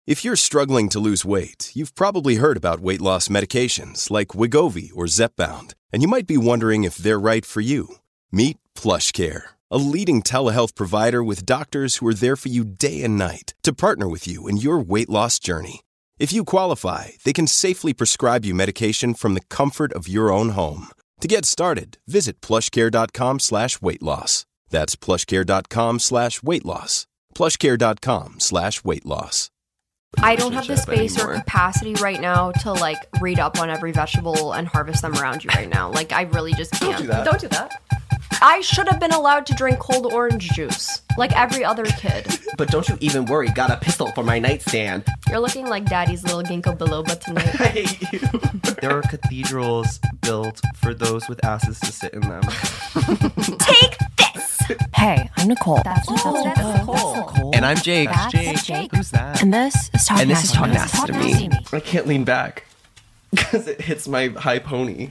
If you're struggling to lose weight, you've probably heard about weight loss medications like Wegovy or Zepbound, and you might be wondering if they're right for you. Meet PlushCare, a leading telehealth provider with doctors who are there for you day and night to partner with you in your weight loss journey. If you qualify, they can safely prescribe you medication from the comfort of your own home. To get started, visit plushcare.com/weightloss. That's plushcare.com/weightloss. plushcare.com/weightloss. I don't have the space or capacity right now to like read up on every vegetable and harvest them around you right now. Like I really just can't. Don't do that. I should have been allowed to drink cold orange juice like every other kid. But don't you even worry. Got a pistol for my nightstand. You're looking like daddy's little ginkgo biloba tonight. I hate you. There are cathedrals built for those with asses to sit in them. Take this! Hey, I'm Nicole. That's Nicole. And I'm Jake. That's Jake. Who's that? And this is Talk Nasty to Me. I can't lean back because it hits my high pony.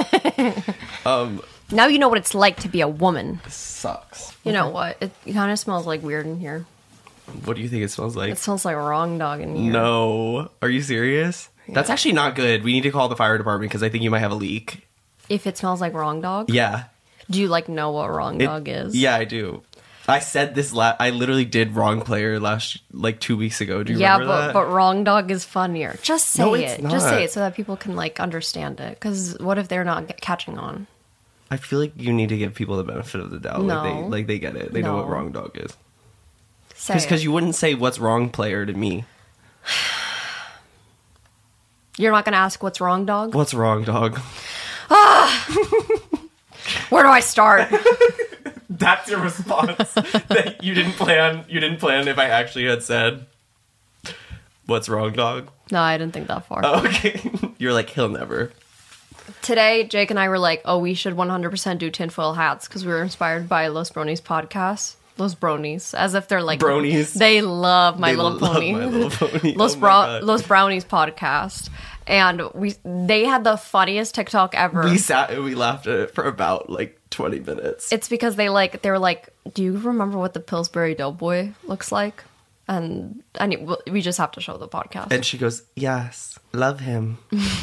Now you know what it's like to be a woman. This sucks. You know what? It kind of smells like weird in here. What do you think it smells like? It smells like wrong dog in here. No. Are you serious? Yeah. That's actually not good. We need to call the fire department because I think you might have a leak. If it smells like wrong dog? Yeah. Do you like know what wrong dog is? Yeah, I do. I said this I literally did wrong player 2 weeks ago. Do you remember that? But wrong dog is funnier. Just say No, it. it's not. Just say it so that people can like understand it. Because what if they're not catching on? I feel like you need to give people the benefit of the doubt. No. Like they get it. They know what wrong dog is. Say it. Because you wouldn't say what's wrong player to me. You're not going to ask what's wrong dog? What's wrong dog? Where do I start? That's your response. That you didn't plan if I actually had said what's wrong dog? No, I didn't think that far. Oh, okay. You're like, he'll never. Today, Jake and I were like, oh, we should 100% do tinfoil hats because we were inspired by Los Bronies podcast. Los Bronies, as if they're like Bronies. They love My Little Pony. My Little Pony. Los Brownies podcast, and they had the funniest TikTok ever. We sat and we laughed at it for about 20 minutes. It's because they were like, do you remember what the Pillsbury Doughboy looks like? And we just have to show the podcast. And she goes, yes, love him.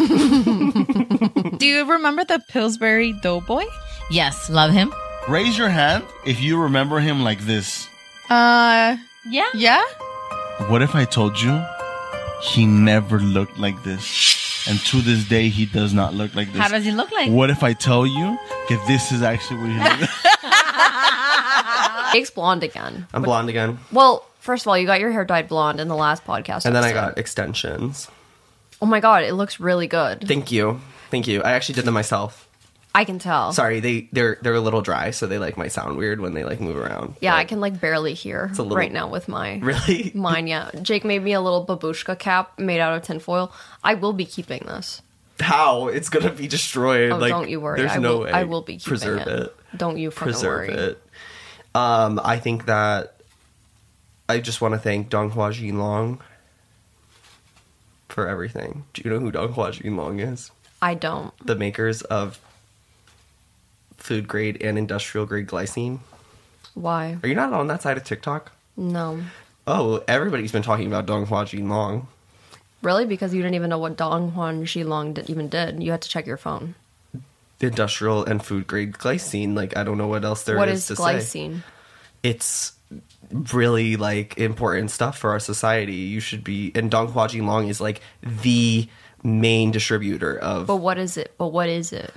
Do you remember the Pillsbury Doughboy? Yes, love him. Raise your hand if you remember him like this. Yeah? Yeah? What if I told you he never looked like this? And to this day, he does not look like this. How does he look like? What if I tell you that this is actually what he looks like? Jake's blonde again. I'm blonde again. Well, first of all, you got your hair dyed blonde in the last podcast. And then I episode. got extensions. Oh my god, it looks really good. Thank you. I actually did them myself. I can tell. Sorry, they're a little dry, so they might sound weird when they move around. Yeah, I can barely hear right now with my really mine. Yeah, Jake made me a little babushka cap made out of tinfoil. I will be keeping this. How? It's gonna be destroyed. Oh, don't you worry. There's no way. I will be keeping Preserve it. Don't you fucking Preserve worry. it. I think that I just want to thank Donghua Jinlong for everything. Do you know who Donghua Jinlong is? I don't. The makers of food grade and industrial grade glycine. Why? Are you not on that side of TikTok? No. Oh, everybody's been talking about Donghua Jinlong. Really? Because you didn't even know what Dong Huan Shilong even did. You had to check your phone. Industrial and food grade glycine. I don't know what else there is to say. What is glycine? It's really important stuff for our society. You should be, and Donghua Jinlong is the main distributor of. But what is it? It's what is it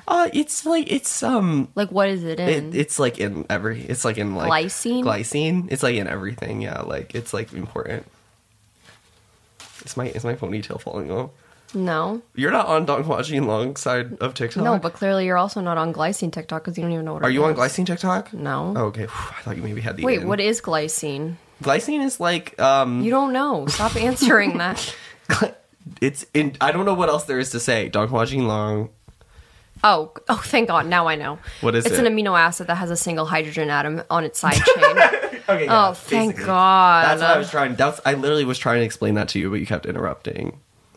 in? It's in every. It's in glycine. Glycine. It's in everything. Yeah, it's important. Is my ponytail falling off? No. You're not on Donghua Jinlong's side of TikTok? No, but clearly you're also not on glycine TikTok because you don't even know what it is. Are you on glycine TikTok? No. Oh, okay. I thought you maybe had the. Wait, what is glycine? Glycine is You don't know. Stop answering that. It's in. I don't know what else there is to say. Donghua Jinlong. Oh, thank God. Now I know. What is it? It's an amino acid that has a single hydrogen atom on its side chain. Okay, yeah, oh, thank God. That's what I was trying. I literally was trying to explain that to you, but you kept interrupting.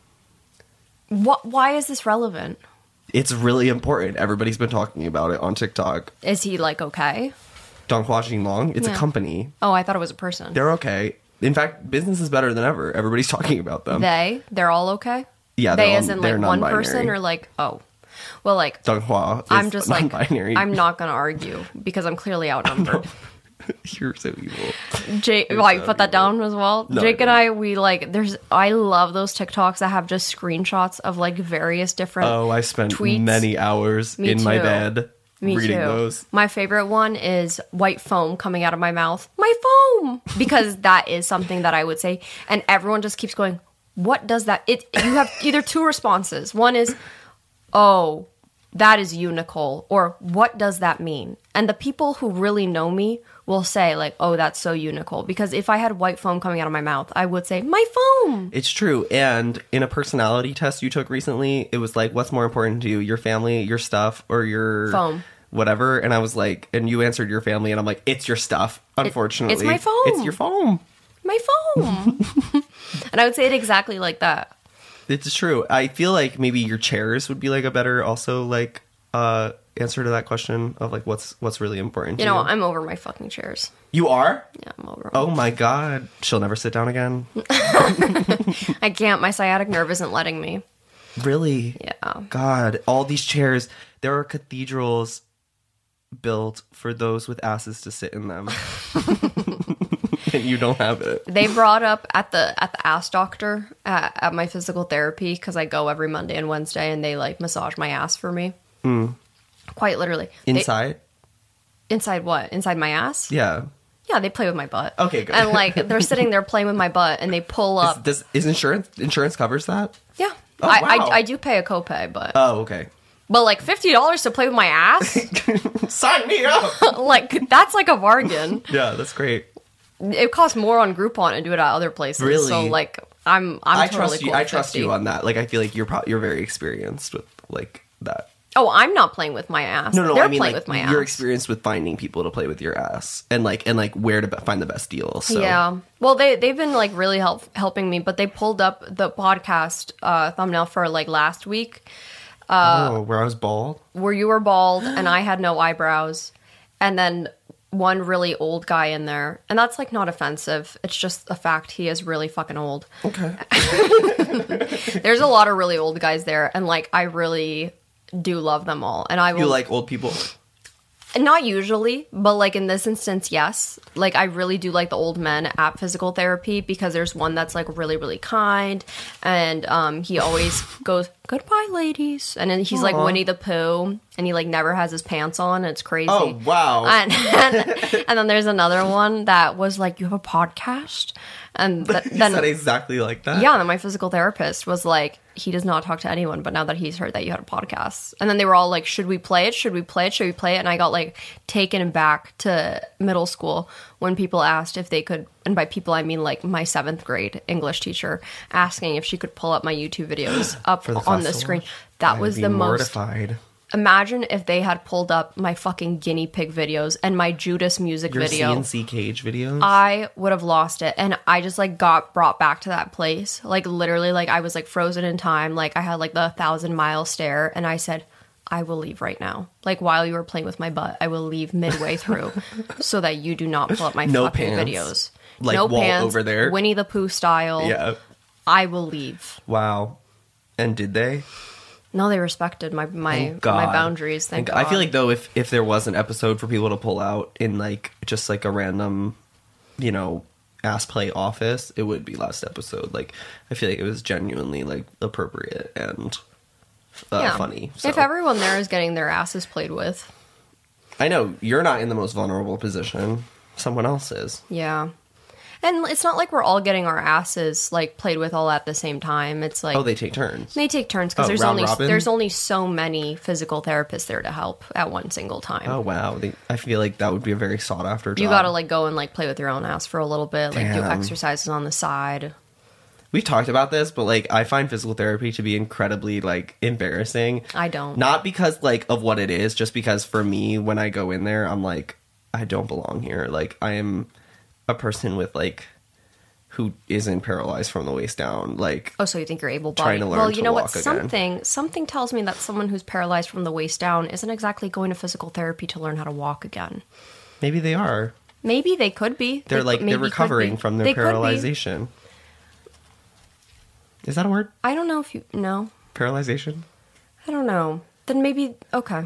Why is this relevant? It's really important. Everybody's been talking about it on TikTok. Is he okay? Donghua Jinlong. It's a company. Oh, I thought it was a person. They're okay. In fact, business is better than ever. Everybody's talking about them. They're all okay? Yeah, They they're as in like they're one non-binary. person or like, oh. Well, like, Donghua is I'm just like, non-binary. I'm not going to argue because I'm clearly outnumbered. You're so evil. Jake, why, put that down as well? No, Jake I and I, we like, I love those TikToks that have just screenshots of like various different Oh, I spent tweets. many hours Me in my too. bed Me reading too. those. My favorite one is white foam coming out of my mouth. My foam! Because that is something that I would say. And everyone just keeps going, what does that? You have either two responses. One is, oh, that is you, Nicole. Or what does that mean? And the people who really know me will say like, oh, that's so you, Nicole. Because if I had white foam coming out of my mouth, I would say, my foam! It's true. And in a personality test you took recently, it was like, what's more important to you? Your family, your stuff, or your Foam. Whatever. And I was like, and you answered your family, and I'm like, it's your stuff. Unfortunately, it's my foam. It's your foam. My foam! And I would say it exactly like that. It's true. I feel like maybe your chairs would be like a better also like answer to that question of like what's really important. You to know, you. I'm over my fucking chairs. You are? Yeah, I'm over 'em. Oh my god. She'll never sit down again. I can't. My sciatic nerve isn't letting me. Really? Yeah. God, all these chairs. There are cathedrals built for those with asses to sit in them. And you don't have it. They brought up at the ass doctor at my physical therapy because I go every Monday and Wednesday, and they like massage my ass for me. Quite literally. Inside? Inside what? Inside my ass? Yeah. Yeah, they play with my butt. Okay, good. And like they're sitting there playing with my butt, and they pull up. Is insurance covers that? Yeah. Oh, I wow. I do pay a copay, but Oh, okay. like $50 to play with my ass, Sign me up. like that's like a bargain. Yeah, that's great. It costs more on Groupon to do it at other places. Really? So like I'm I totally trust you. cool I with trust 50. you on that. Like, I feel like you're very experienced with like that. Oh, I'm not playing with my ass. No, They're I mean playing like with my you're ass. experienced with finding people to play with your ass and like where to find the best deal. So. Yeah. Well, they've been like really helping me, but they pulled up the podcast thumbnail for like last week where I was bald. where you were bald and I had no eyebrows, and then one really old guy in there, and that's like not offensive. It's just a fact. He is really fucking old. Okay. There's a lot of really old guys there, and like I really do love them all. And I will You like old people? not usually, but like in this instance, yes. Like I really do like the old men at physical therapy because there's one that's like really, really kind, and he always goes, "Goodbye, ladies," and then he's like Winnie the Pooh, and he like never has his pants on. And it's crazy. Oh wow. And then there's another one that was like, "You have a podcast," and He then said exactly like that. yeah, and then my physical therapist was like, he does not talk to anyone, but now that he's heard that you had a podcast. And then they were all like, should we play it? Should we play it? Should we play it? And I got like taken back to middle school when people asked if they could, and by people I mean like my 7th grade English teacher asking if she could pull up my YouTube videos up For the on the festival? screen. That I'd was be the most. mortified. Imagine if they had pulled up my fucking guinea pig videos and my Judas music Your video. CNC cage videos. I would have lost it. And I just like got brought back to that place. Like literally, like I was like frozen in time. Like I had like the 1,000-mile stare, and I said, I will leave right now. Like while you were playing with my butt, I will leave midway through so that you do not pull up my No fucking pants. videos. Like no wall pants, over there? Winnie the Pooh style. Yeah. I will leave. Wow. And did they? No, they respected my Thank God. boundaries. Thank God. I feel like though if there was an episode for people to pull out in like just like a random, you know, ass play office, it would be last episode. Like I feel like it was genuinely like appropriate and funny. So. If everyone there is getting their asses played with. I know you're not in the most vulnerable position. Someone else is. Yeah. And it's not like we're all getting our asses like played with all at the same time. It's like Oh, they take turns. they take turns because Oh, there's round only robin? there's only so many physical therapists there to help at one single time. Oh wow. I feel like that would be a very sought after job. You gotta like go and like play with your own ass for a little bit, like do Damn. exercises on the side. We've talked about this, but like I find physical therapy to be incredibly like embarrassing. I don't. Not because like of what it is, just because for me when I go in there, I'm like I don't belong here. Like I am a person with like who isn't paralyzed from the waist down. Like Oh, so you think you're able-bodied? Trying to learn well, to you know what? walk again. Something tells me that someone who's paralyzed from the waist down isn't exactly going to physical therapy to learn how to walk again. maybe they are. Maybe they could be. They're maybe they're could recovering be. from their They could be. paralyzation. Is that a word? I don't know if you no. Paralyzation? I don't know. Then maybe okay.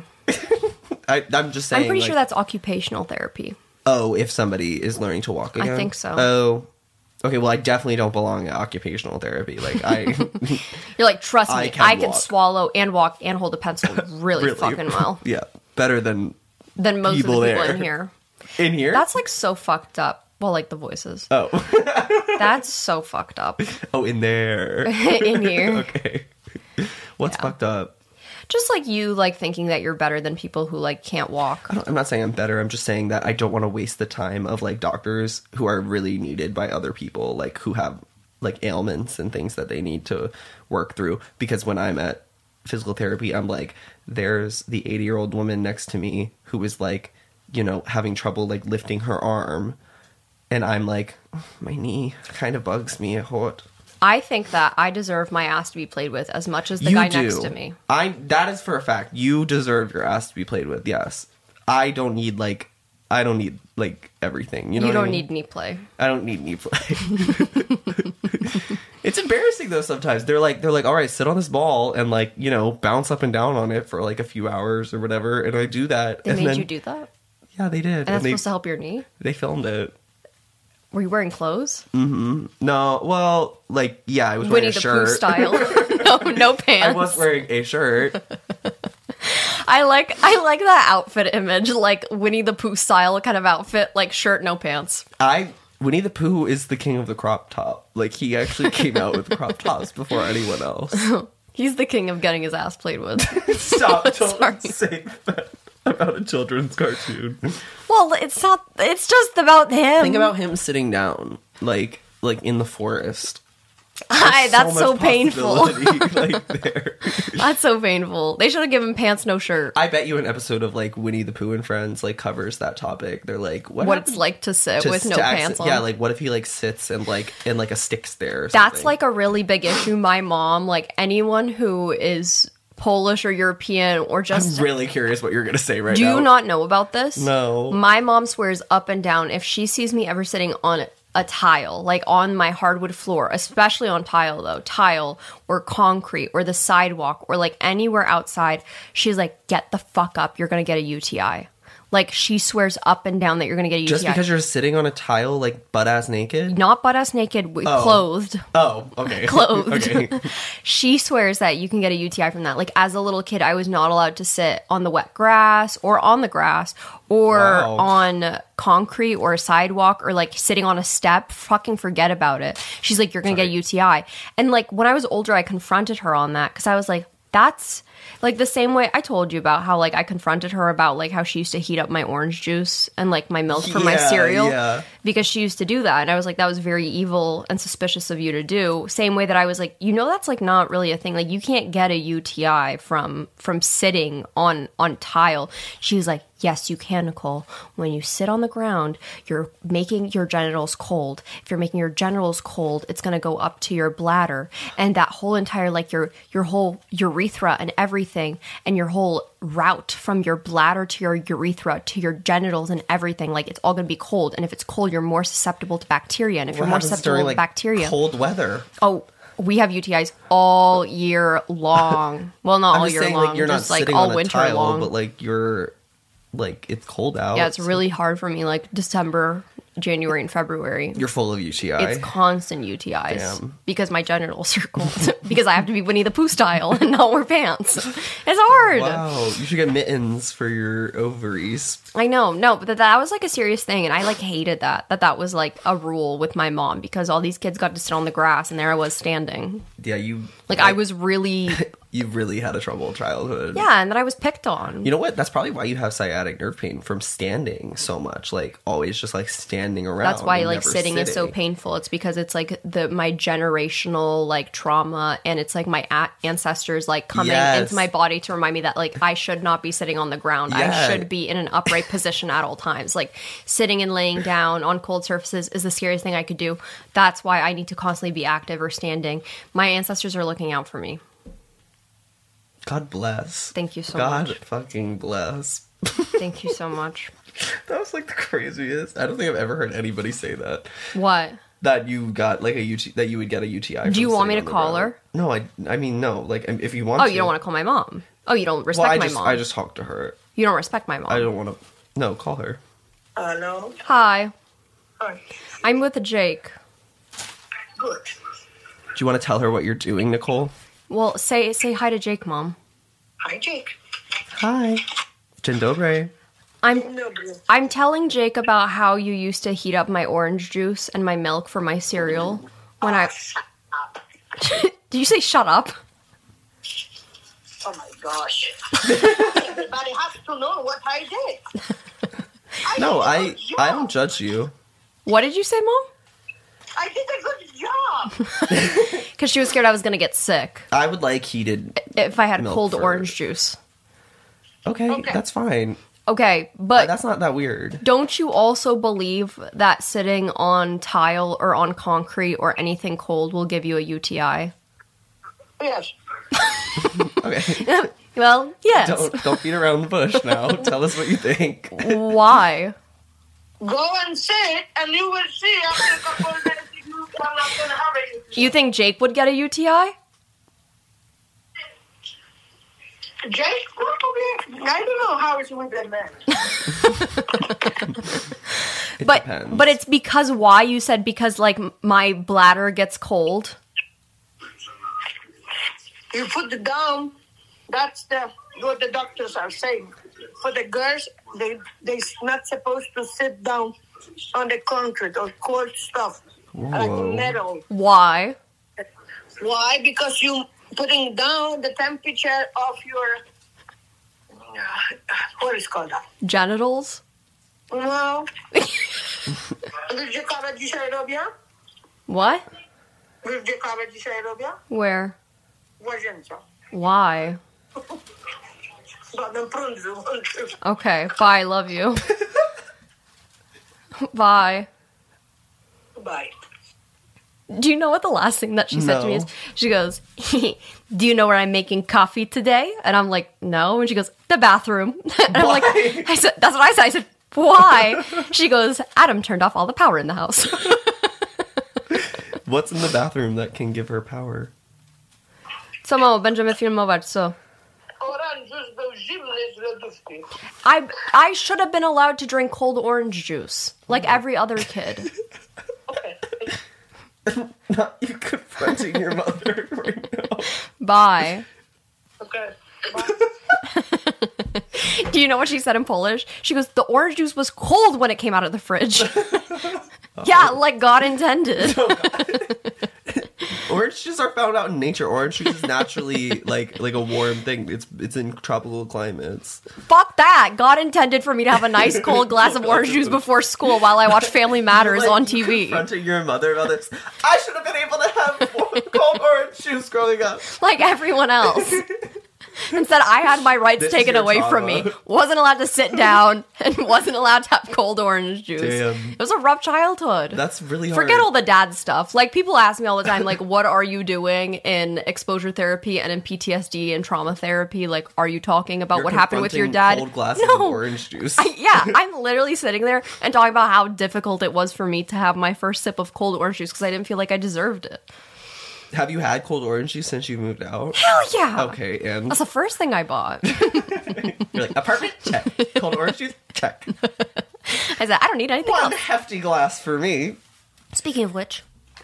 I'm just saying. I'm pretty sure that's occupational therapy. Oh, if somebody is learning to walk again? I think so. Oh. Okay, well, I definitely don't belong at occupational therapy. Like, You're like, trust me, I I can can walk. swallow and walk and hold a pencil really, fucking well. Yeah, better than Than most People of the people there. in here. in here. That's like so fucked up. Well, like the voices. Oh. That's so fucked up. Oh, in there. In here. Okay. What's fucked up? Just like you like thinking that you're better than people who like can't walk. I'm not saying I'm better. I'm just saying that I don't want to waste the time of like doctors who are really needed by other people, like who have like ailments and things that they need to work through. Because when I'm at physical therapy, I'm like, there's the 80-year-old woman next to me who is like, you know, having trouble like lifting her arm. And I'm like, oh, my knee kind of bugs me. It hurt. I think that I deserve my ass to be played with as much as the guy next to me. That is for a fact. You deserve your ass to be played with. Yes. I don't need everything. You know You what I don't mean? need knee play. I don't need knee play. It's embarrassing though sometimes. They're like, all right, sit on this ball and like, you know, bounce up and down on it for like a few hours or whatever. And I do that. They and made then, you do that? Yeah, they did. And that's they, supposed to help your knee? they filmed it. Were you wearing clothes? No, well, like, yeah, I was wearing Winnie a the shirt. Pooh style. no pants. I was wearing a shirt. I like that outfit image, like Winnie the Pooh style kind of outfit, like shirt, no pants. Winnie the Pooh is the king of the crop top. Like, he actually came out with crop tops before anyone else. He's the king of getting his ass played with. Stop, don't Sorry. say that about a children's cartoon. Well, it's not. It's just about him. Think about him sitting down, like in the forest. That's so much painful. possibility, like, there. That's so painful. They should have given pants, no shirt. I bet you an episode of like Winnie the Pooh and Friends like covers that topic. They're like, What happened it's like to sit to- with no to pants on. Yeah, like what if he like sits and like in like a stick stare? Or That's something? like a really big issue. My mom, like anyone who is Polish or European or just I'm really curious what you're gonna say right do now. you not know about this? No. My mom swears up and down if she sees me ever sitting on a tile, like on my hardwood floor, especially on tile or concrete or the sidewalk or like anywhere outside, she's like, get the fuck up, you're gonna get a UTI. Like, she swears up and down that you're gonna get a UTI. Just because you're sitting on a tile like butt ass naked? not butt ass naked, clothed. Oh, okay. Clothed. Okay. She swears that you can get a UTI from that. Like, as a little kid, I was not allowed to sit on the wet grass or on the grass or Wow. on concrete or a sidewalk or like sitting on a step. Fucking forget about it. She's like, you're gonna get a UTI. And like, when I was older, I confronted her on that because I was like, that's like the same way I told you about how like I confronted her about like how she used to heat up my orange juice and like my milk for my Yeah, cereal yeah. because she used to do that. And I was like, that was very evil and suspicious of you to do. Same way that I was like, you know, that's like not really a thing. Like, you can't get a UTI from sitting on tile. She was like, yes, you can, Nicole. When you sit on the ground, you're making your genitals cold. If you're making your genitals cold, it's going to go up to your bladder. And that whole entire, like your whole urethra and everything, and your whole route from your bladder to your urethra to your genitals and everything, like, it's all going to be cold. And if it's cold, you're more susceptible to bacteria. And if What you're more happens susceptible during to like bacteria, cold weather? oh, we have UTIs all year long. Well, not I'm all just year saying, long, like, you're not just like sitting all on a winter tile, long. but like you're like it's cold out. Yeah, it's really hard for me. Like December, January, and February. You're full of UTI. It's constant UTIs Damn. because my genitals are cold. Because I have to be Winnie the Pooh style and not wear pants. It's hard. Wow, you should get mittens for your ovaries. I know, no, but that was like a serious thing, and I like hated that was like a rule with my mom because all these kids got to sit on the grass, and there I was standing. Yeah, you Like, I was really, you really had a troubled childhood. yeah, and that I was picked on. You know what? That's probably why you have sciatic nerve pain from standing so much. Like always, just like standing around. That's why and like never sitting is so painful. It's because it's like my generational like trauma, and it's like my ancestors like coming Yes. into my body to remind me that like I should not be sitting on the ground. Yeah. I should be in an upright position at all times. Like, sitting and laying down on cold surfaces is the scariest thing I could do. That's why I need to constantly be active or standing. My ancestors are looking out for me. God bless. Thank you so God much. fucking bless. Thank you so much. That was like the craziest. I don't think I've ever heard anybody say that. What? That you got like a UTI, that you would get a UTI. Do you from want me to sitting on the call ground. her? No, I mean, no. Like, if you want Oh, to. you don't want to call my mom. Oh, you don't respect Well, my mom. I just talked to her. You don't respect my mom. I don't want to. No, call her. Hello. Hi. Hi. I'm with Jake. Good. Do you want to tell her what you're doing, Nicole? Well, say hi to Jake, Mom. Hi, Jake. Hi. Dzień dobry. I'm telling Jake about how you used to heat up my orange juice and my milk for my cereal when I. Did you say shut up? Oh my gosh. Everybody has to know what I did. No, I did a good job. don't judge you. What did you say, Mom? I did a good job. Because she was scared I was gonna get sick I would like heated. if I had Milk cold for- orange juice. Okay, that's fine. Okay, but That's not that weird. don't you also believe that sitting on tile or on concrete or anything cold will give you a UTI? Yes. Okay. Well, yes. Don't beat around the bush now. Tell us what you think. Why? Go and sit, and you will see after a couple of days if you are not going to have it. You think Jake would get a UTI? Jake, probably. I don't know how it's with that man. It But depends. but it's because why you said because like my bladder gets cold. You put it down. That's what the doctors are saying. For the girls, they're not supposed to sit down on the concrete or cold stuff like metal. Why? Why? Because you putting down the temperature of your what is called that? Genitals? No. Gdzie kawę dzisiaj robię? What? Gdzie kawę dzisiaj robię? Where? W łazience. Why? Żaden prąd wyłączył. Okay, bye, love you. Bye. Bye. Do you know what the last thing that she said to me is? No. She goes, do you know where I'm making coffee today? And I'm like, no. And she goes, the bathroom. And I'm like, I said, that's what I said. I said, why? She goes, Adam turned off all the power in the house. What's in the bathroom that can give her power? Co mamo, będziemy filmować, co? Oranż już był zimny z lodówki. I should have been allowed to drink cold orange juice, like every other kid. Not you confronting your mother right now. Bye. Okay. Do you know what she said in Polish? She goes, the orange juice was cold when it came out of the fridge. Yeah, like God intended. Orange juice are found out in nature. Orange juice is naturally like a warm thing. It's in tropical climates. Fuck that. God intended for me to have a nice cold glass of orange juice before school while I watch Family Matters Like, on you TV. confronting your mother about this. I should have been able to have cold orange juice growing up. Like everyone else. Instead, I had my rights This is taken your away from me. trauma. Wasn't allowed to sit down and wasn't allowed to have cold orange juice. Damn. It was a rough childhood. That's really hard. Forget all the dad stuff. Like, people ask me all the time, like, what are you doing in exposure therapy and in PTSD and trauma therapy? Like, are you talking about You're what happened with your confronting dad? Cold glasses of orange juice. Yeah, I'm literally sitting there and talking about how difficult it was for me to have my first sip of cold orange juice because I didn't feel like I deserved it. Have you had cold orange juice since you moved out? Hell yeah! Okay, and That's the first thing I bought. you're like, apartment? Check. Cold orange juice? Check. I said, I don't need anything One else. hefty glass for me. Speaking of which,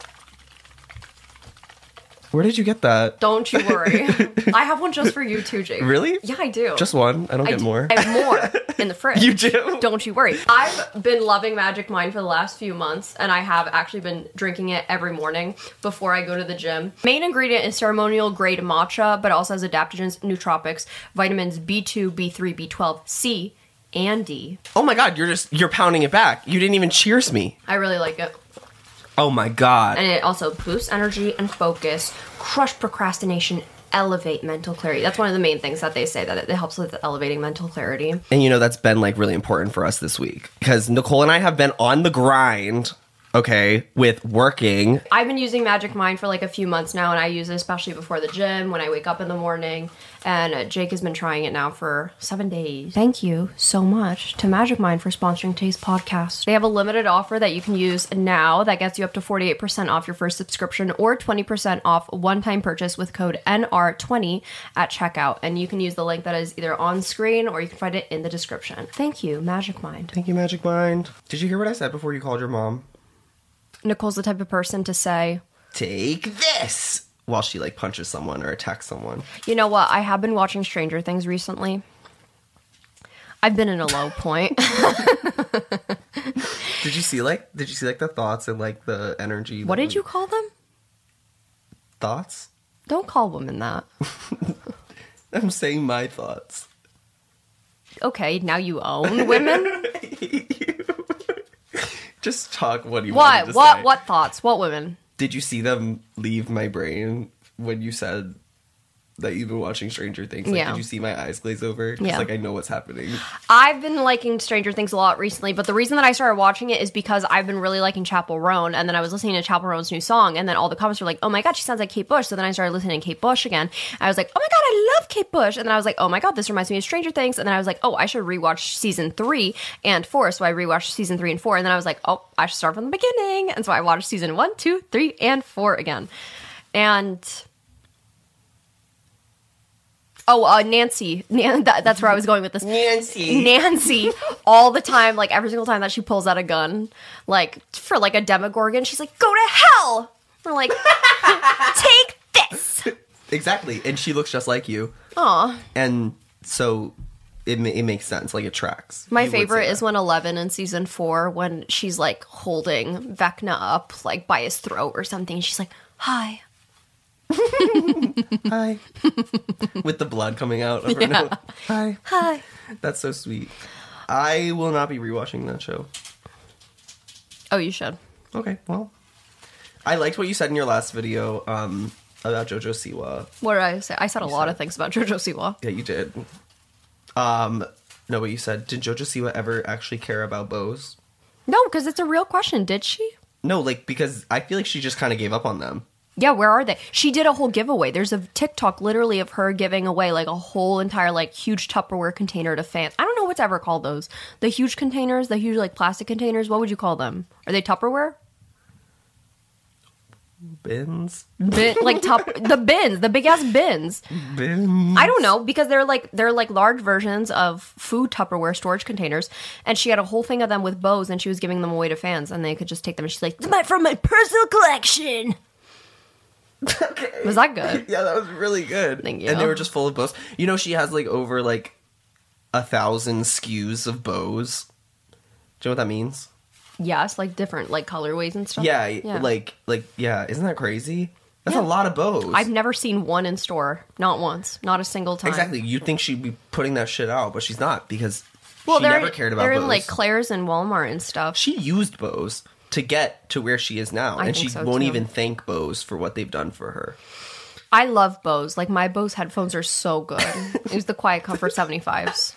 Where did you get that? don't you worry. I have one just for you too, Jake. Really? Yeah, I do. Just one? I don't get more. I have more in the fridge. You do? Don't you worry. I've been loving Magic Mind for the last few months, and I have actually been drinking it every morning before I go to the gym. Main ingredient is ceremonial grade matcha, but it also has adaptogens, nootropics, vitamins B2, B3, B12, C, and D. Oh my god, you're pounding it back. You didn't even cheers me. I really like it. Oh my god. And it also boosts energy and focus, crush procrastination, elevate mental clarity. That's one of the main things that they say, that it helps with elevating mental clarity. And you know, that's been like really important for us this week because Nicole and I have been on the grind okay, with working. I've been using Magic Mind for like a few months now, and I use it especially before the gym when I wake up in the morning. And Jake has been trying it now for 7 days. Thank you so much to Magic Mind for sponsoring today's podcast. They have a limited offer that you can use now that gets you up to 48% off your first subscription or 20% off a one-time purchase with code NR20 at checkout. And you can use the link that is either on screen or you can find it in the description. Thank you, Magic Mind. Thank you, Magic Mind. Did you hear what I said before you called your mom? Nicole's the type of person to say, "Take this," while she like punches someone or attacks someone. you know what? I have been watching Stranger Things recently. I've been in a low point. Did you see like the thoughts and like the energy? What did you call them? Thoughts? Don't call women that. I'm saying my thoughts. Okay, now you own women? Just talk what you wanted to say. What thoughts? What women? Did you see them leave my brain when you said that you've been watching Stranger Things? Like, Yeah. Did you see my eyes glaze over? 'Cause, Yeah. like I know what's happening. I've been liking Stranger Things a lot recently, but the reason that I started watching it is because I've been really liking Chappell Roan, and then I was listening to Chappell Roan's new song, and then all the comments were like, oh my god, she sounds like Kate Bush. So then I started listening to Kate Bush again. I was like, oh my god, I love Kate Bush. And then I was like, oh my god, this reminds me of Stranger Things. And then I was like, oh, I should rewatch season 3 and 4. So I rewatched season 3 and 4, and then I was like, oh, I should start from the beginning. And so I watched season 1, 2, 3, and 4 again. And Nancy. That's where I was going with this. Nancy. All the time, like every single time that she pulls out a gun, like for like a Demogorgon, she's like, go to hell! We're like, take this! Exactly, and she looks just like you. Aw. And so it makes sense. Like it tracks. My You would say favorite is that. when Eleven in season 4, when she's like holding Vecna up like by his throat or something. She's like, hi. Hi. With the blood coming out of her Yeah. nose. Hi. Hi. That's so sweet. I will not be rewatching that show. Oh, you should. Okay, well. I liked what you said in your last video about JoJo Siwa. What did I say? I said a lot of things about JoJo Siwa. Yeah, you did. No, but you said, did JoJo Siwa ever actually care about bows? No, because it's a real question. Did she? No, like, because I feel like she just kind of gave up on them. Yeah, where are they? She did a whole giveaway. There's a TikTok literally of her giving away like a whole entire like huge Tupperware container to fans. I don't know what's ever called those. The huge containers, the huge like plastic containers. What would you call them? Are they Tupperware? Bins? The bins, the big ass bins. Bins? I don't know because they're like large versions of food Tupperware storage containers, and she had a whole thing of them with bows, and she was giving them away to fans, and they could just take them. And she's like, from my personal collection. Okay. Was that good? Yeah, that was really good. Thank you. And they were just full of bows. You know, she has like over like 1,000 SKUs of bows. Do you know what that means? Yes, like different like colorways and stuff. Yeah, like yeah, isn't that crazy? That's a lot of bows. I've never seen one in store. Not once. Not a single time. Exactly. You'd think she'd be putting that shit out, but she's not because Well, she never cared about they're bows. in like Claire's and Walmart and stuff. She used bows to get to where she is now, I and think she so, won't too. even thank Bose for what they've done for her. I love Bose. Like my Bose headphones are so good. It was the Quiet Comfort 75s.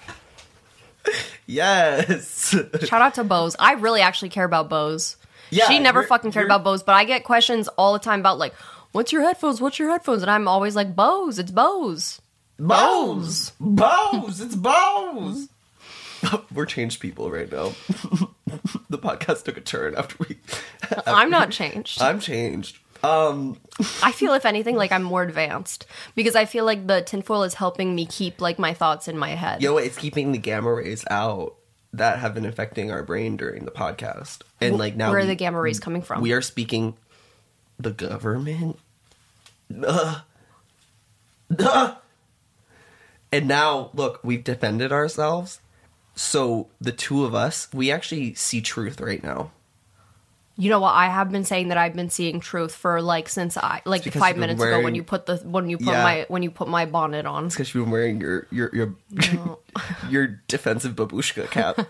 Yes. Shout out to Bose. I really actually care about Bose. Yeah, she never you're- fucking cared you're- about Bose, but I get questions all the time about like, what's your headphones? What's your headphones? And I'm always like, Bose. It's Bose. Bose. Bose. It's Bose. We're changed people right now. The podcast took a turn after we. I'm not changed. I'm changed. I feel, if anything, like I'm more advanced because I feel like the tinfoil is helping me keep like my thoughts in my head. You know what? It's keeping the gamma rays out that have been affecting our brain during the podcast, and like now where are the gamma rays coming from? We are speaking the government. And now, look, we've defended ourselves. So the two of us, we actually see truth right now. You know what? I have been saying that I've been seeing truth for like since I like because 5 you've been minutes ago wearing- when you put Yeah. my bonnet on. It's because you've been wearing your No. your defensive babushka cap.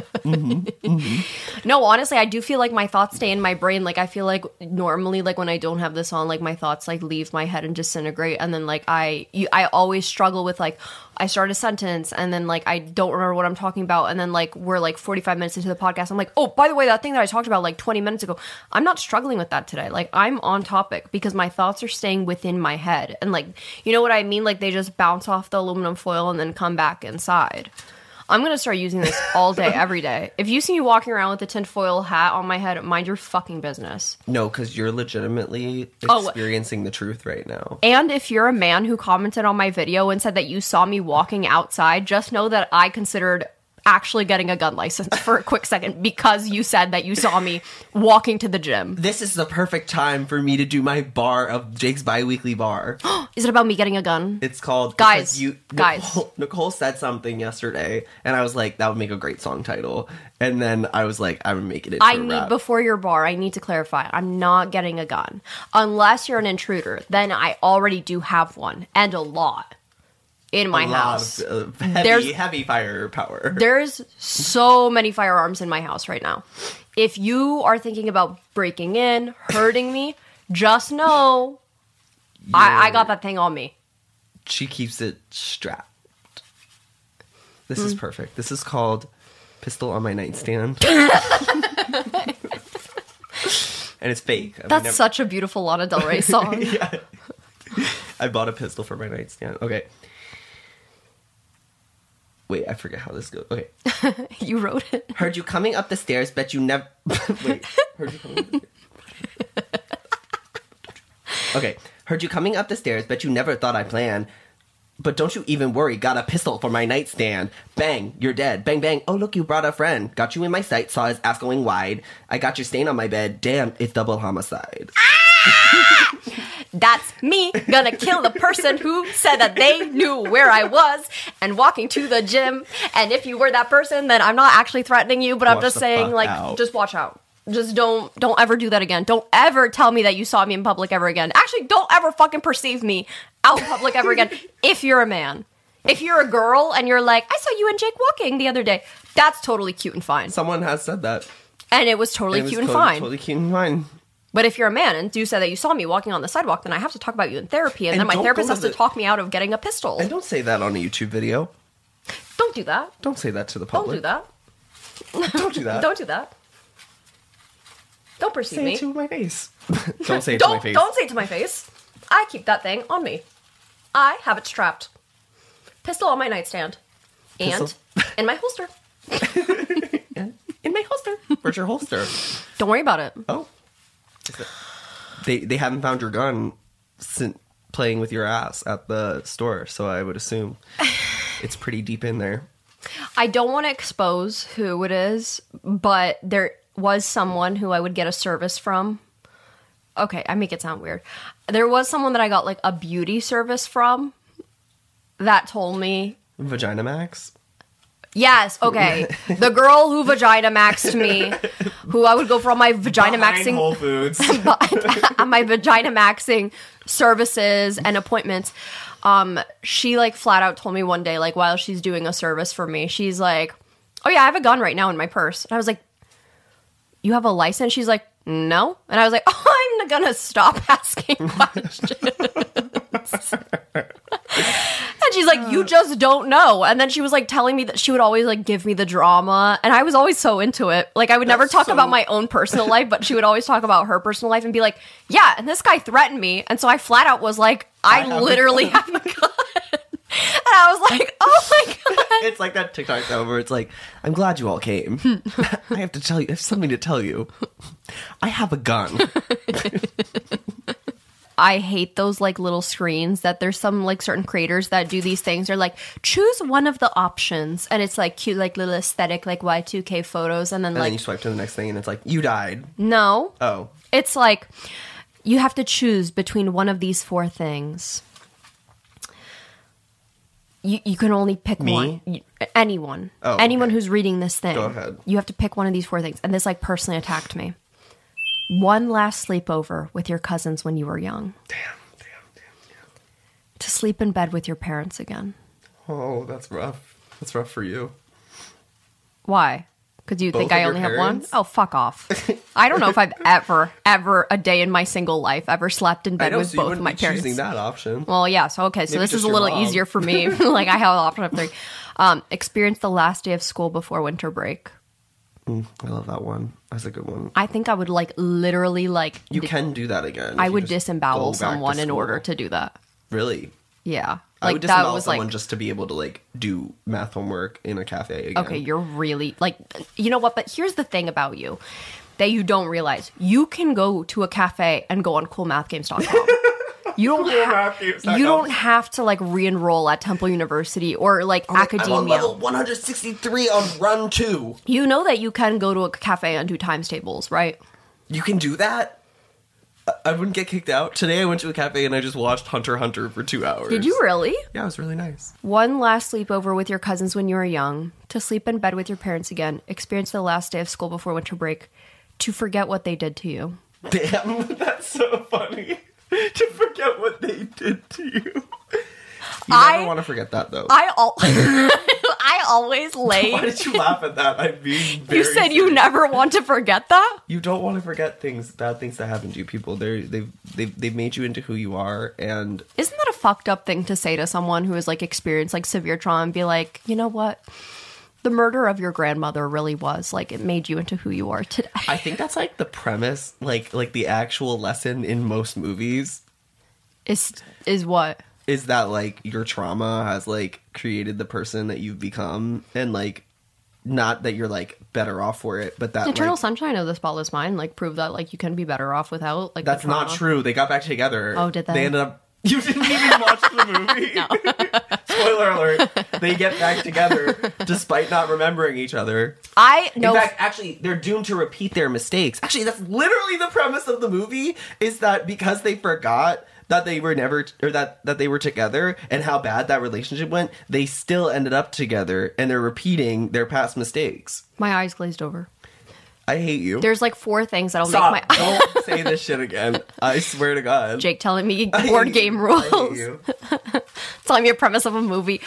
No, honestly, I do feel like my thoughts stay in my brain. Like, I feel like normally, like, when I don't have this on, like, my thoughts, like, leave my head and disintegrate. And then, like, I always struggle with, like, I start a sentence and then, like, I don't remember what I'm talking about. And then, like, we're, like, 45 minutes into the podcast. I'm like, oh, by the way, that thing that I talked about, like, 20 minutes ago, I'm not struggling with that today. Like, I'm on topic because my thoughts are staying within my head. And, like, you know what I mean? Like, they just bounce off the aluminum foil and then come back inside. I'm going to start using this all day, every day. If you see me walking around with a tinfoil hat on my head, mind your fucking business. No, because you're legitimately experiencing the truth right now. And if you're a man who commented on my video and said that you saw me walking outside, just know that I considered actually getting a gun license for a quick second because you said that you saw me walking to the gym. This is the perfect time for me to do my bar of Jake's Biweekly Bar. Is it about me getting a gun? It's called... Guys. Nicole said something yesterday, and I was like, that would make a great song title. And then I was like, I would make it into a rap. Before your bar, I need to clarify, I'm not getting a gun. Unless you're an intruder, then I already do have one, and a lot. In my house. Of heavy firepower. There's so many firearms in my house right now. If you are thinking about breaking in, hurting me, just know I got that thing on me. She keeps it strapped. This is perfect. This is called Pistol on My Nightstand. And it's fake. That's such a beautiful Lana Del Rey song. Yeah. I bought a pistol for my nightstand. Okay. Wait, I forget how this goes. Okay. You wrote it. Heard you coming up the stairs, bet you never... Wait. Heard you coming up the stairs. Okay. Heard you coming up the stairs, bet you never thought I'd plan. But don't you even worry, got a pistol for my nightstand. Bang, you're dead. Bang, bang. Oh, look, you brought a friend. Got you in my sight, saw his ass going wide. I got your stain on my bed. Damn, it's double homicide. That's me gonna kill the person who said that they knew where I was and walking to the gym. And if you were that person, then I'm not actually threatening you, but I'm just saying, like, just watch out. Just don't ever do that again. Don't ever tell me that you saw me in public ever again. Actually, don't ever fucking perceive me out in public ever again if you're a man. If you're a girl and you're like, I saw you and Jake walking the other day, that's totally cute and fine. Someone has said that. And it was totally cute and fine. Totally cute and fine. But if you're a man and you say that you saw me walking on the sidewalk, then I have to talk about you in therapy, and then my therapist has to talk me out of getting a pistol. And don't say that on a YouTube video. Don't do that. Don't say that to the public. Don't do that. Don't do that. Don't do that. Don't perceive say me. Say it to my face. Don't say it to my face. Don't say it to my face. I keep that thing on me. I have it strapped. Pistol on my nightstand. And in my holster. In my holster. Where's your holster? Don't worry about it. Oh. They haven't found your gun since playing with your ass at the store, so I would assume it's pretty deep in there. I don't want to expose who it is, but there was someone who I would get a service from. Okay, I make it sound weird. There was someone that I got, like, a beauty service from that told me... Vagina Max? Yes, okay. The girl who Vagina Maxed me, who I would go for all my Vagina Maxing... Whole Foods. My Vagina Maxing services and appointments. She, like, flat out told me one day, like, while she's doing a service for me, she's like, oh yeah, I have a gun right now in my purse. And I was like, you have a license? She's like, no. And I was like, oh, I'm gonna stop asking questions. And she's like, you just don't know. And then she was like telling me that she would always like give me the drama. And I was always so into it. Like, I would never talk about my own personal life, but she would always talk about her personal life and be like, yeah, and this guy threatened me. And so I flat out was like, I literally have a gun. And I was like, oh my God. It's like that TikTok though, where it's like, I'm glad you all came. I have to tell you, I have something to tell you. I have a gun. I hate those like little screens that there's some like certain creators that do these things. They're like, choose one of the options. And it's like cute, like little aesthetic, like Y2K photos. And then then you swipe to the next thing and it's like, you died. No. Oh. It's like, you have to choose between one of these 4 things. You can only pick one. Anyone. Oh, anyone okay. who's reading this thing. Go ahead. You have to pick one of these 4 things. And this like personally attacked me. One last sleepover with your cousins when you were young. Damn. To sleep in bed with your parents again. Oh, that's rough. That's rough for you. Why? Because you Both think of I your only have one? parents? Oh, fuck off. I don't know if I've ever a day in my single life ever slept in I bed know, with so you both wouldn't my be parents. choosing that option. Well, yeah. So okay. So Maybe this is just a your little mom. easier for me. Like I have an option of 3. Experience the last day of school before winter break. I love that one. That's a good one. I think I would like literally like You can do that again. I if you would just disembowel go back to someone in school. order to do that. Really? Yeah. I Like would that disembowel was someone like just to be able to like do math homework in a cafe again. okay, you're really like you know what? But here's the thing about you that you don't realize: you can go to a cafe and go on coolmathgames.com. You don't have to like re-enroll at Temple University or like academia. I'm on level 163 on run 2. You know that you can go to a cafe and do times tables, right? You can do that? I wouldn't get kicked out. Today I went to a cafe and I just watched Hunter x Hunter for 2 hours. Did you really? Yeah, it was really nice. One last sleepover with your cousins when you were young. To sleep in bed with your parents again. Experience the last day of school before winter break. To forget what they did to you. Damn, that's so funny. To forget what they did to you. You never want to forget that, though. I always lay. Why did you laugh at that? I'm being very You said you serious. never want to forget that? You don't want to forget bad things that happen to you. People, they've made you into who you are, and Isn't that a fucked up thing to say to someone who has like experienced like severe trauma and be like, you know what? The murder of your grandmother really was like it made you into who you are today. I think that's like the premise, like the actual lesson in most movies Is what? is that like your trauma has like created the person that you've become, and like not that you're like better off for it, but that Eternal like, Sunshine of the Spotless Mind like prove that like you can be better off without like that's the not trauma. true. They got back together. Oh, did they? They ended up. You didn't even watch the movie. Spoiler alert. They get back together despite not remembering each other. In In fact, actually, they're doomed to repeat their mistakes. Actually, that's literally the premise of the movie, is that because they forgot that they were never, or that they were together and how bad that relationship went, they still ended up together and they're repeating their past mistakes. my eyes glazed over. I hate you. There's like 4 things that'll Stop. make my Don't say this shit again. I swear to God. Jake telling me I hate board game you. rules. I hate you. Telling me a premise of a movie.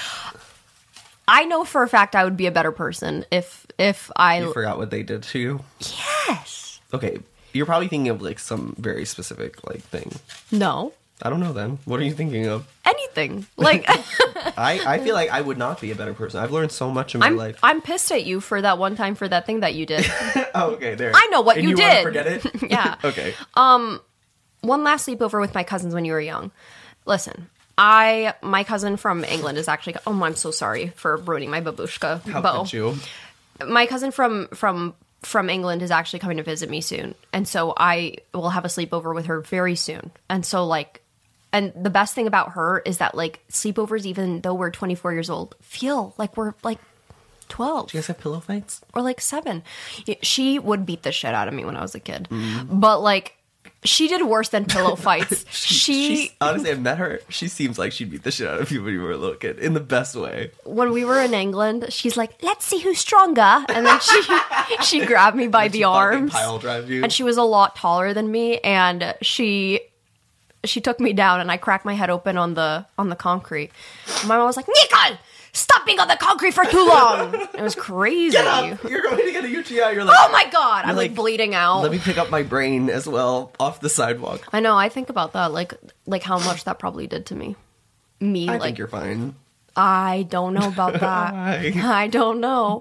I know for a fact I would be a better person if I You forgot what they did to you? Yes. Okay. You're probably thinking of like some very specific like thing. No. I don't know then. What are you thinking of? Anything. Like I feel like I would not be a better person. I've learned so much in my life. I'm pissed at you for that one time for that thing that you did. Oh, okay, there. I know what And you wanna did. forget it? Yeah. Okay. One last sleepover with my cousins when you were young. Listen, my cousin from England is actually. Oh, I'm so sorry for ruining my babushka How bow. could you? My cousin from England is actually coming to visit me soon, and so I will have a sleepover with her very soon. And so like, and the best thing about her is that like sleepovers, even though we're 24 years old, feel like we're like 12 Do you guys have pillow fights? or like 7. She would beat the shit out of me when I was a kid, Mm-hmm. but like. She did worse than pillow fights. She's, honestly, I met her. She seems like she'd beat the shit out of you when you were a little kid, in the best way. When we were in England, she's like, "Let's see who's stronger," and then she grabbed me by the Fucking arms, pile drive you. and she was a lot taller than me, and she took me down, and I cracked my head open on the concrete. My mom was like, "Nicole, stop being on the concrete for too long." It was crazy. Get up! You're going to get a UTI. You're like, Oh my god, I'm You're like like, bleeding out. let me pick up my brain as well off the sidewalk. I know. I think about that, like how much that probably did to me. Me, I like think you're fine. I don't know about that. Why? I don't know.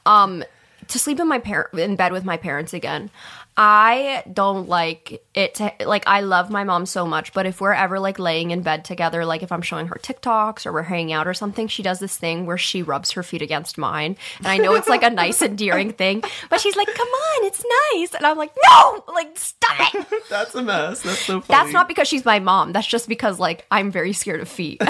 To sleep in bed with my parents again. I don't like it like I love my mom so much, but if we're ever like laying in bed together, like if I'm showing her TikToks or we're hanging out or something, she does this thing where she rubs her feet against mine. And I know it's like a nice endearing thing, but she's like, "Come on, it's nice." And I'm like, "No, like stop it." That's a mess. That's so funny. That's not because she's my mom. That's just because like I'm very scared of feet.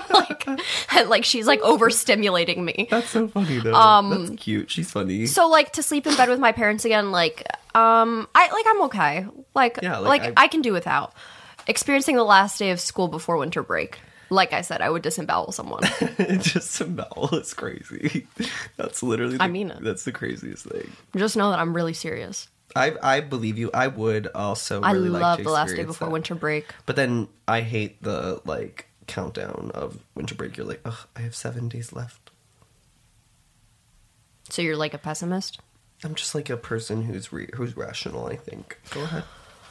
like she's like overstimulating me. That's so funny though. That's cute. She's funny. So like to sleep in bed with my parents again, like I'm okay. Like Yeah, I can do without. Experiencing the last day of school before winter break. Like I said, I would disembowel someone. Just a bowel is crazy. That's literally I mean it. That's the craziest thing. Just know that I'm really serious. I believe you. I would also I really like love to the last day experience before that. winter break. But then I hate the like countdown of winter break. You're like, "Ugh, I have 7 days left." So you're like a pessimist? I'm just like a person who's rational, I think. Go ahead.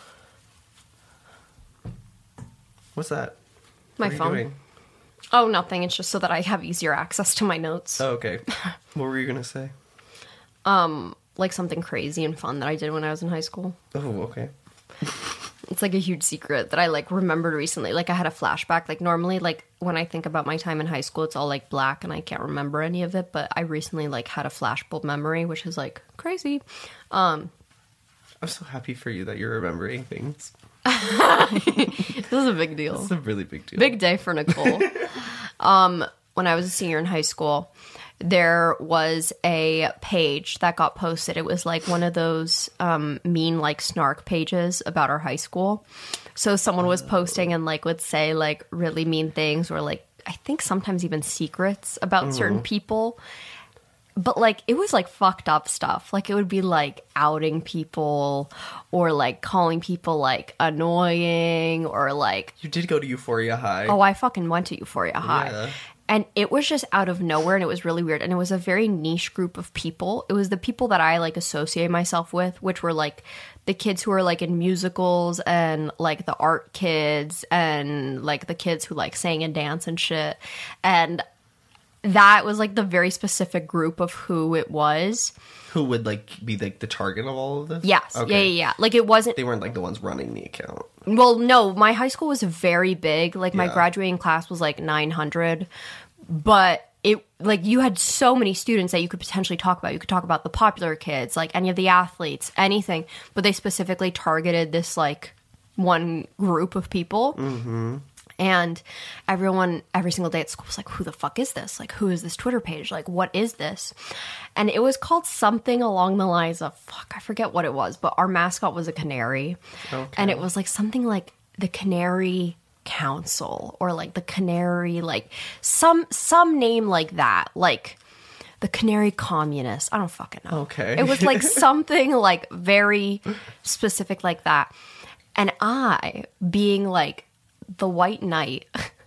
What's that? My What are you phone. doing? Oh, nothing. It's just so that I have easier access to my notes. Oh, okay. What were you gonna say? Like something crazy and fun that I did when I was in high school. Oh, okay. It's like a huge secret that I like remembered recently. Like I had a flashback. Like normally, like when I think about my time in high school, it's all like black and I can't remember any of it. But I recently like had a flashbulb memory, which is like crazy. I'm so happy for you that you're remembering things. This is a big deal. It's a really big deal. Big day for Nicole. When I was a senior in high school, there was a page that got posted. It was like one of those mean like snark pages about our high school. So someone was posting and like would say like really mean things or like I think sometimes even secrets about certain people. But like it was like fucked up stuff. Like it would be like outing people or like calling people like annoying or like You did go to Euphoria High. oh, I fucking went to Euphoria High. Yeah. And it was just out of nowhere and it was really weird. And it was a very niche group of people. It was the people that I like associate myself with, which were like the kids who are like in musicals and like the art kids and like the kids who like sang and dance and shit. And that was like the very specific group of who it was. Who would like be like the target of all of this? Yes. Okay. Yeah. Like it wasn't. They weren't like the ones running the account. Well, no, my high school was very big. Like my Yeah. graduating class was like 900, but it like you had so many students that you could potentially talk about. You could talk about the popular kids, like any of the athletes, anything, but they specifically targeted this like one group of people. Mm-hmm. And every single day at school was like, who the fuck is this? Like, who is this Twitter page? Like, what is this? And it was called something along the lines of, fuck, I forget what it was, but our mascot was a canary. Okay. And it was like something like the Canary Council or like the Canary, like some name like that. Like the Canary Communist. I don't fucking know. Okay. It was like something like very specific like that. And I, being like the white knight,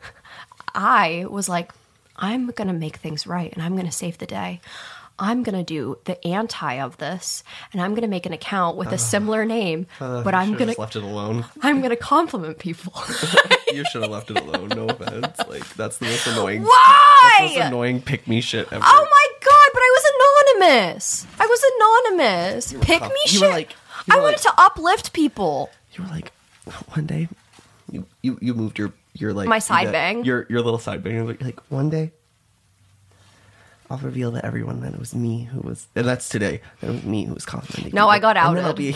I was like, I'm going to make things right and I'm going to save the day. I'm going to do the anti of this and I'm going to make an account with a similar name, but I'm going just to left it alone. I'm going to compliment people. You should have left it alone. No offense. Like that's the most annoying. That's the Why? most annoying pick me shit ever. Oh my god, but I was anonymous. Pick me you shit. were like- I wanted to uplift people. You were like, one day, you moved your like My side you got- bang? your little side bang. You're like one day, I'll reveal to everyone that it was me who was, and that's today. That it was me who was complimenting. No, people. I got And then outed. I'll be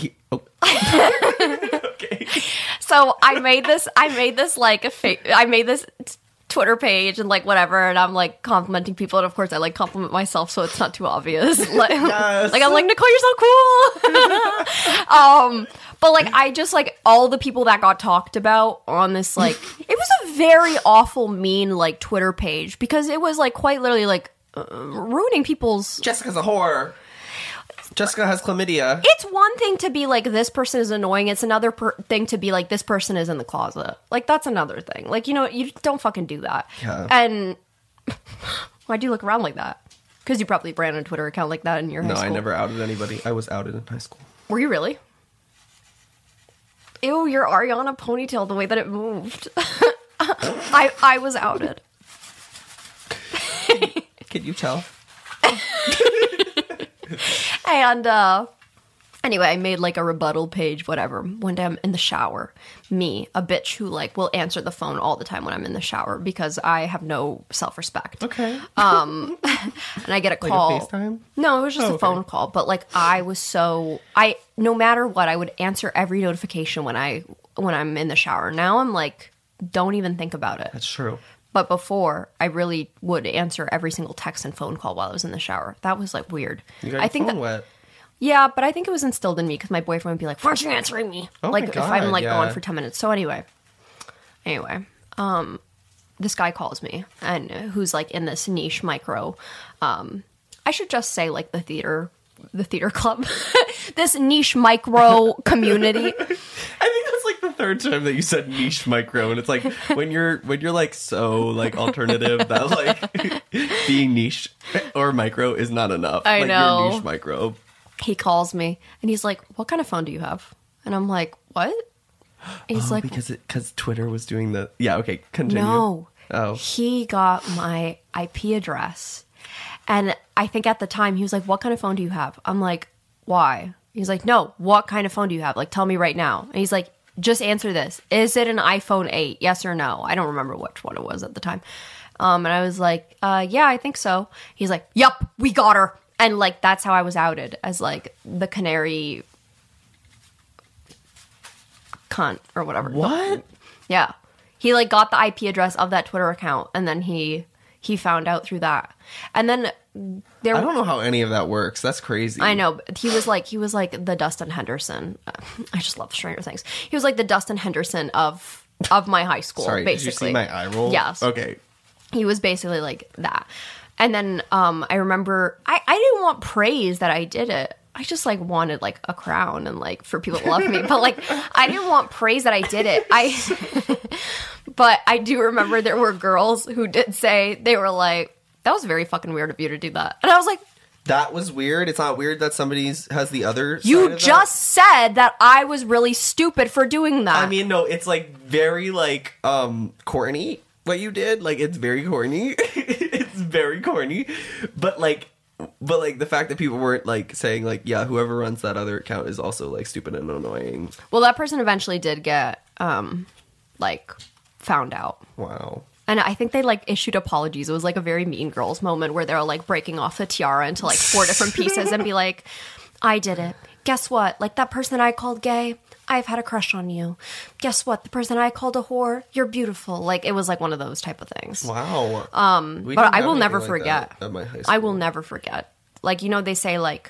okay. So I made this like I made this Twitter page and like whatever, and I'm like complimenting people, and of course I like compliment myself, so it's not too obvious. Like, Yes. like I'm like, Nicole, you're so cool. But like I just like all the people that got talked about on this, like it was a very awful, mean like Twitter page because it was like quite literally like ruining people's. Jessica's a whore. Jessica has chlamydia. It's one thing to be like, this person is annoying. It's another thing to be like, this person is in the closet. Like, that's another thing. Like, you know, you don't fucking do that. Yeah. And why do you look around like that? Because you probably ran a Twitter account like that in your high No, school. I never outed anybody. I was outed in high school. Were you really? Ew, your Ariana ponytail, the way that it moved. I was outed. Can you tell? And anyway, I made like a rebuttal page, whatever. One day I'm in the shower. Me, a bitch who like will answer the phone all the time when I'm in the shower because I have no self-respect. Okay. And I get a call. Like a FaceTime? No, it was just Oh, a okay. phone call. But like no matter what, I would answer every notification when I'm in the shower. Now I'm like, don't even think about it. That's true. But before, I really would answer every single text and phone call while I was in the shower. That was like weird. You got I your think phone that, wet. yeah, but I think it was instilled in me because my boyfriend would be like, "Why aren't you answering me?" Oh my like if I'm God, like yeah. gone for 10 minutes. So anyway, this guy calls me and who's like in this niche micro. I should just say like the theater club, this niche micro community. I think that's like the third time that you said niche micro, and it's like when you're like so like alternative that like being niche or micro is not enough. I like, know. You're niche micro. He calls me and he's like, "What kind of phone do you have?" And I'm like, "What?" And he's like, because Twitter was doing the okay. Continue. "No." Oh. He got my IP address. And I think at the time he was like, "What kind of phone do you have?" I'm like, "Why?" He's like, "No, what kind of phone do you have? Like, tell me right now." And he's like, "Just answer this. Is it an iPhone 8? Yes or no?" I don't remember which one it was at the time. And I was like, "Yeah, I think so." He's like, "Yup, we got her." And like, that's how I was outed as like the canary cunt or whatever. What? Yeah. He like got the IP address of that Twitter account and then he found out through that. And then I don't know how any of that works. That's crazy. I know. But he was like the Dustin Henderson. I just love Stranger Things. He was like the Dustin Henderson of my high school. Sorry, basically. did you see my eye roll? Yes. Okay. He was basically like that. And then I remember I didn't want praise that I did it. I just like wanted like a crown and like for people to love me. But like I didn't want praise that I did it. But I do remember there were girls who did say, they were like, "That was very fucking weird of you to do that." And I was like, That was weird. It's not weird that somebody has the other side "You of just said that I was really stupid for doing that." I mean, no, it's like very like corny what you did. Like it's very corny. It's very corny. But like the fact that people weren't like saying like, yeah, whoever runs that other account is also like stupid and annoying. Well, that person eventually did get like found out. Wow. And I think they like issued apologies. It was like a very Mean Girls moment where they're like breaking off the tiara into like 4 different pieces and be like, "I did it. Guess what? Like that person I called gay, I've had a crush on you. Guess what? The person I called a whore, you're beautiful." Like it was like one of those type of things. Wow. But I will never forget. At my high school. I will never forget. Like, you know, they say like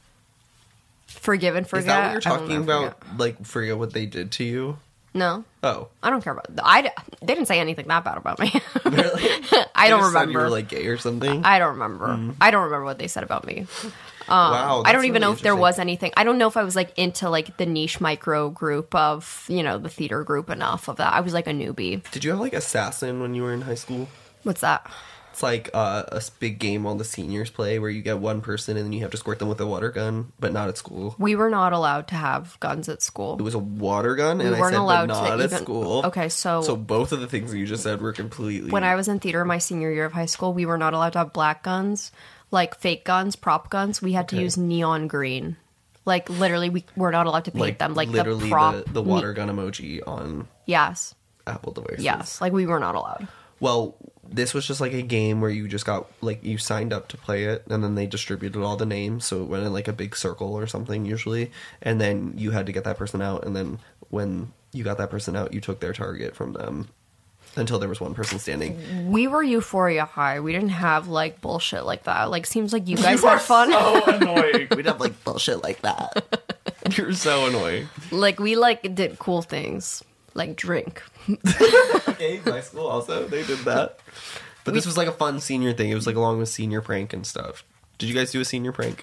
forgive and forget. Is that what you're I will talking never about? forget. Like forget what they did to you? No. Oh. I don't care about they didn't say anything that bad about me. Really? I don't They just said remember. you were like gay or something? I don't remember. I don't remember what they said about me. Wow. I don't that's even know really if there interesting. was anything. I don't know if I was like into like the niche micro group of, you know, the theater group enough of that. I was like a newbie. Did you have like Assassin when you were in high school? What's that? It's like a big game all the seniors play where you get one person and then you have to squirt them with a water gun, but not at school. We were not allowed to have guns at school. It was a water gun, and We I weren't said, allowed but to not at even- school. Okay, so both of the things you just said were completely. when I was in theater my senior year of high school, we were not allowed to have black guns, like fake guns, prop guns. We had to use neon green. Like literally, we were not allowed to paint them. Like literally the prop, the water gun emoji on Yes, Apple devices. yes. Like we were not allowed. Well, this was just like a game where you just got like you signed up to play it, and then they distributed all the names, so it went in like a big circle or something usually, and then you had to get that person out, and then when you got that person out, you took their target from them until there was one person standing. We were Euphoria High. We didn't have like bullshit like that. Like seems like you guys had fun. So annoying. We'd have like bullshit like that. You're so annoying. Like we like did cool things, like drink. Okay, my school also they did that. But this was like a fun senior thing. It was like along with senior prank and stuff. Did you guys do a senior prank?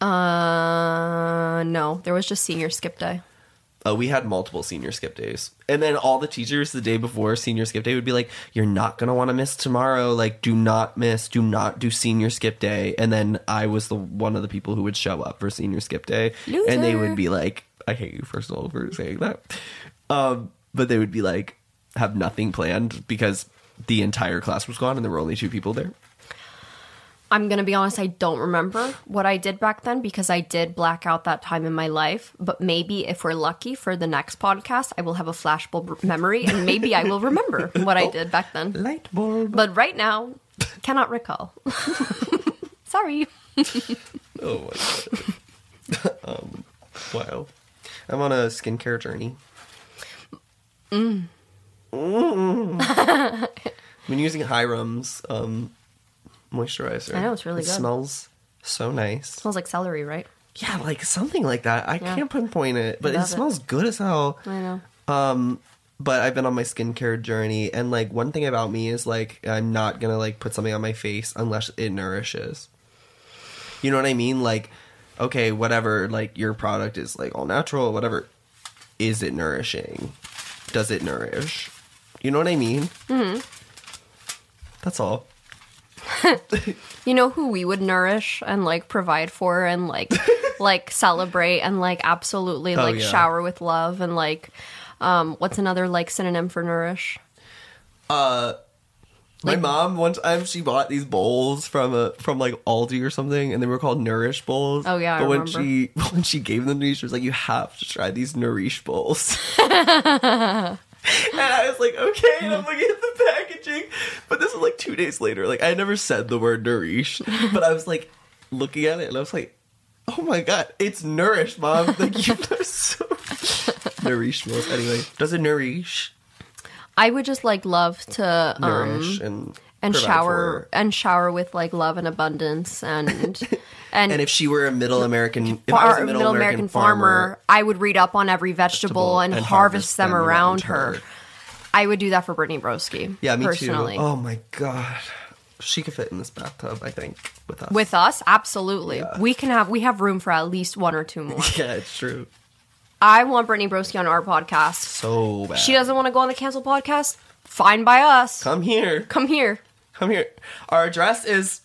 No, there was just senior skip day. We had multiple senior skip days. And then all the teachers the day before senior skip day would be like, "You're not going to want to miss tomorrow. Like, do not miss. Do not do senior skip day." And then I was one of the people who would show up for senior skip day. Loser. And they would be like, I hate you, first of all, for saying that. But they would be like, have nothing planned because the entire class was gone and there were only 2 people there. I'm going to be honest, I don't remember what I did back then because I did black out that time in my life. But maybe if we're lucky for the next podcast, I will have a flashbulb memory and maybe I will remember what I did back then. Light bulb. But right now, cannot recall. Sorry. Oh my god. Wow. I'm on a skincare journey. I've been using Hyram's moisturizer. I know, it's really it good. Smells so nice. Smells like celery, right? Yeah, like something like that. I can't pinpoint it, but it Love it. smells good as hell. I know. But I've been on my skincare journey, and like one thing about me is like I'm not gonna like put something on my face unless it nourishes. You know what I mean? Like, okay, whatever. Like your product is like all natural, whatever. Is it nourishing? does it nourish? You know what I mean? Mm-hmm. That's all. You know who we would nourish and like provide for and like like celebrate and like absolutely like yeah. shower with love and like what's another like synonym for nourish? My mom one time she bought these bowls from like Aldi or something, and they were called Nourish bowls. Oh yeah, but I when remember. when she gave them to me, she was like, "You have to try these Nourish bowls." And I was like, "Okay." And I'm looking at the packaging, but this was like 2 days later. Like I never said the word Nourish, but I was like looking at it, and I was like, "Oh my god, it's Nourish, Mom!" Like you know, so Nourish bowls. Anyway, does it nourish? I would just like love to Nourish and shower with like love and abundance and And if she were a middle American, if I was far, a middle American farmer, I would read up on every vegetable and harvest them around her. I would do that for Brittany Broski. Yeah, me personally. too. Oh my god, she could fit in this bathtub. I think with us. With us, absolutely. Yeah. We have room for at least one or two more. Yeah, it's true. I want Brittany Broski on our podcast. So bad. She doesn't want to go on the Cancel podcast? Fine by us. Come here. Come here. Come here. Our address is...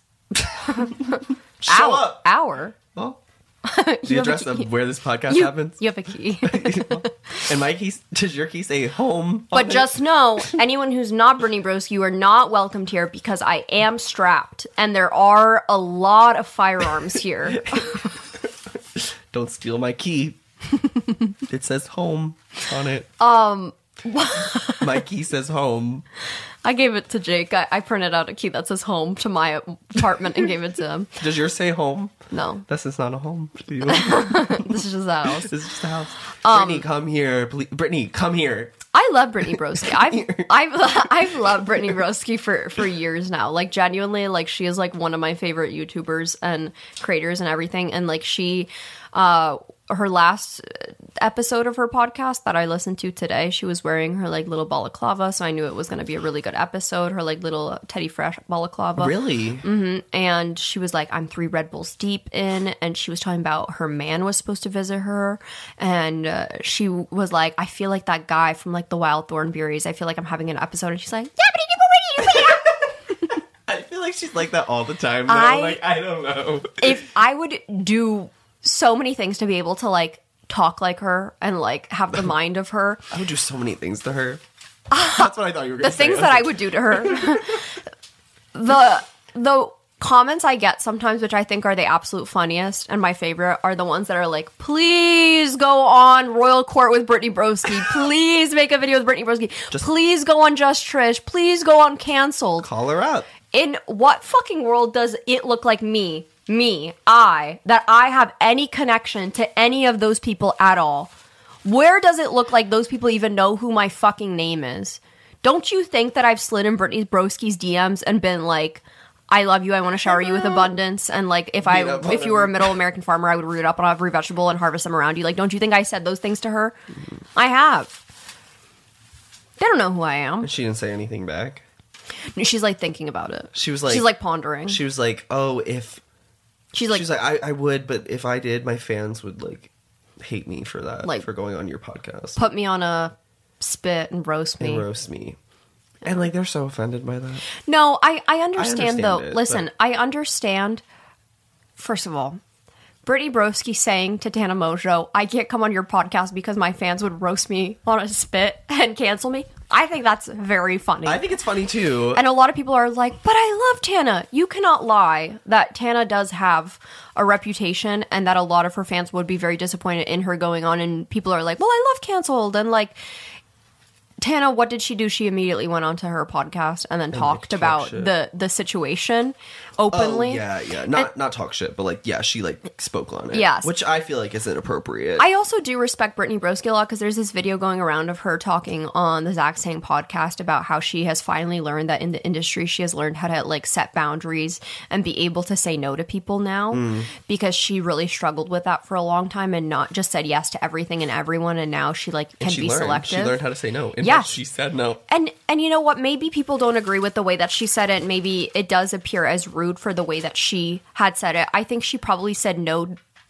Show up. Our? Well, the address of where this podcast happens. You have a key. And my key, does your key say home? But just know, anyone who's not Brittany Broski, you are not welcomed here because I am strapped. And there are a lot of firearms here. Don't steal my key. It says home on it. My key says home. I gave it to Jake. I printed out a key that says home to my apartment and gave it to him. Does yours say home? No. This is not a home to you. This is just a house. This is just a house. Brittany, come here. Please. Brittany, come here. I love Brittany Broski. I've loved Brittany Broski for years now. Like genuinely, like she is like one of my favorite YouTubers and creators and everything. And like she, her last episode of her podcast that I listened to today, she was wearing her like little balaclava, so I knew it was going to be a really good episode. Her like little Teddy Fresh balaclava. Really? Mm-hmm. And she was like, I'm 3 Red Bulls deep in, and she was talking about her man was supposed to visit her, and she was like, I feel like that guy from like the Wild Thornberries. I feel like I'm having an episode, and she's like, I feel like she's like that all the time. Though. I don't know. If I would do so many things to be able to like talk like her and like have the mind of her. I would do so many things to her. That's what I thought you were going to say. The things that I would do to her. The comments I get sometimes, which I think are the absolute funniest and my favorite, are the ones that are like, please go on Royal Court with Brittany Broski. Please make a video with Brittany Broski. Please go on Just Trish. Please go on Canceled. Call her up. In what fucking world does it look like that I have any connection to any of those people at all? Where does it look like those people even know who my fucking name is? Don't you think that I've slid in Brittany Broski's DMs and been like, I love you, I want to shower you with abundance, and like if you were a middle American farmer, I would root up on every vegetable and harvest them around you. Like, don't you think I said those things to her? I have. They don't know who I am. She didn't say anything back. She's like thinking about it. She's like pondering. She was like, oh, if she's like I would, but if I did, my fans would like hate me for that, like for going on your podcast. Put me on a spit and roast me. And like they're so offended by that. No, I understand though. It, listen, I understand. First of all, Brittany Broski saying to Tana Mojo, I can't come on your podcast because my fans would roast me on a spit and cancel me. I think that's very funny. I think it's funny too. And a lot of people are like, but I love Tana. You cannot lie that Tana does have a reputation and that a lot of her fans would be very disappointed in her going on. And people are like, well, I love Canceled. And like, Tana, what did she do? She immediately went onto her podcast and then talked about the situation openly. Oh, yeah. Not talk shit, but like, yeah, she like spoke on it. Yes. Which I feel like is inappropriate. I also do respect Brittany Broski a lot because there's this video going around of her talking on the Zach Sang podcast about how she has finally learned that in the industry she has learned how to like set boundaries and be able to say no to people now because she really struggled with that for a long time and not just said yes to everything and everyone, and now she like can be selective. She learned how to say no. In Yes. fact, she said no. And you know what? Maybe people don't agree with the way that she said it. Maybe it does appear as rude for the way that she had said it. I think she probably said no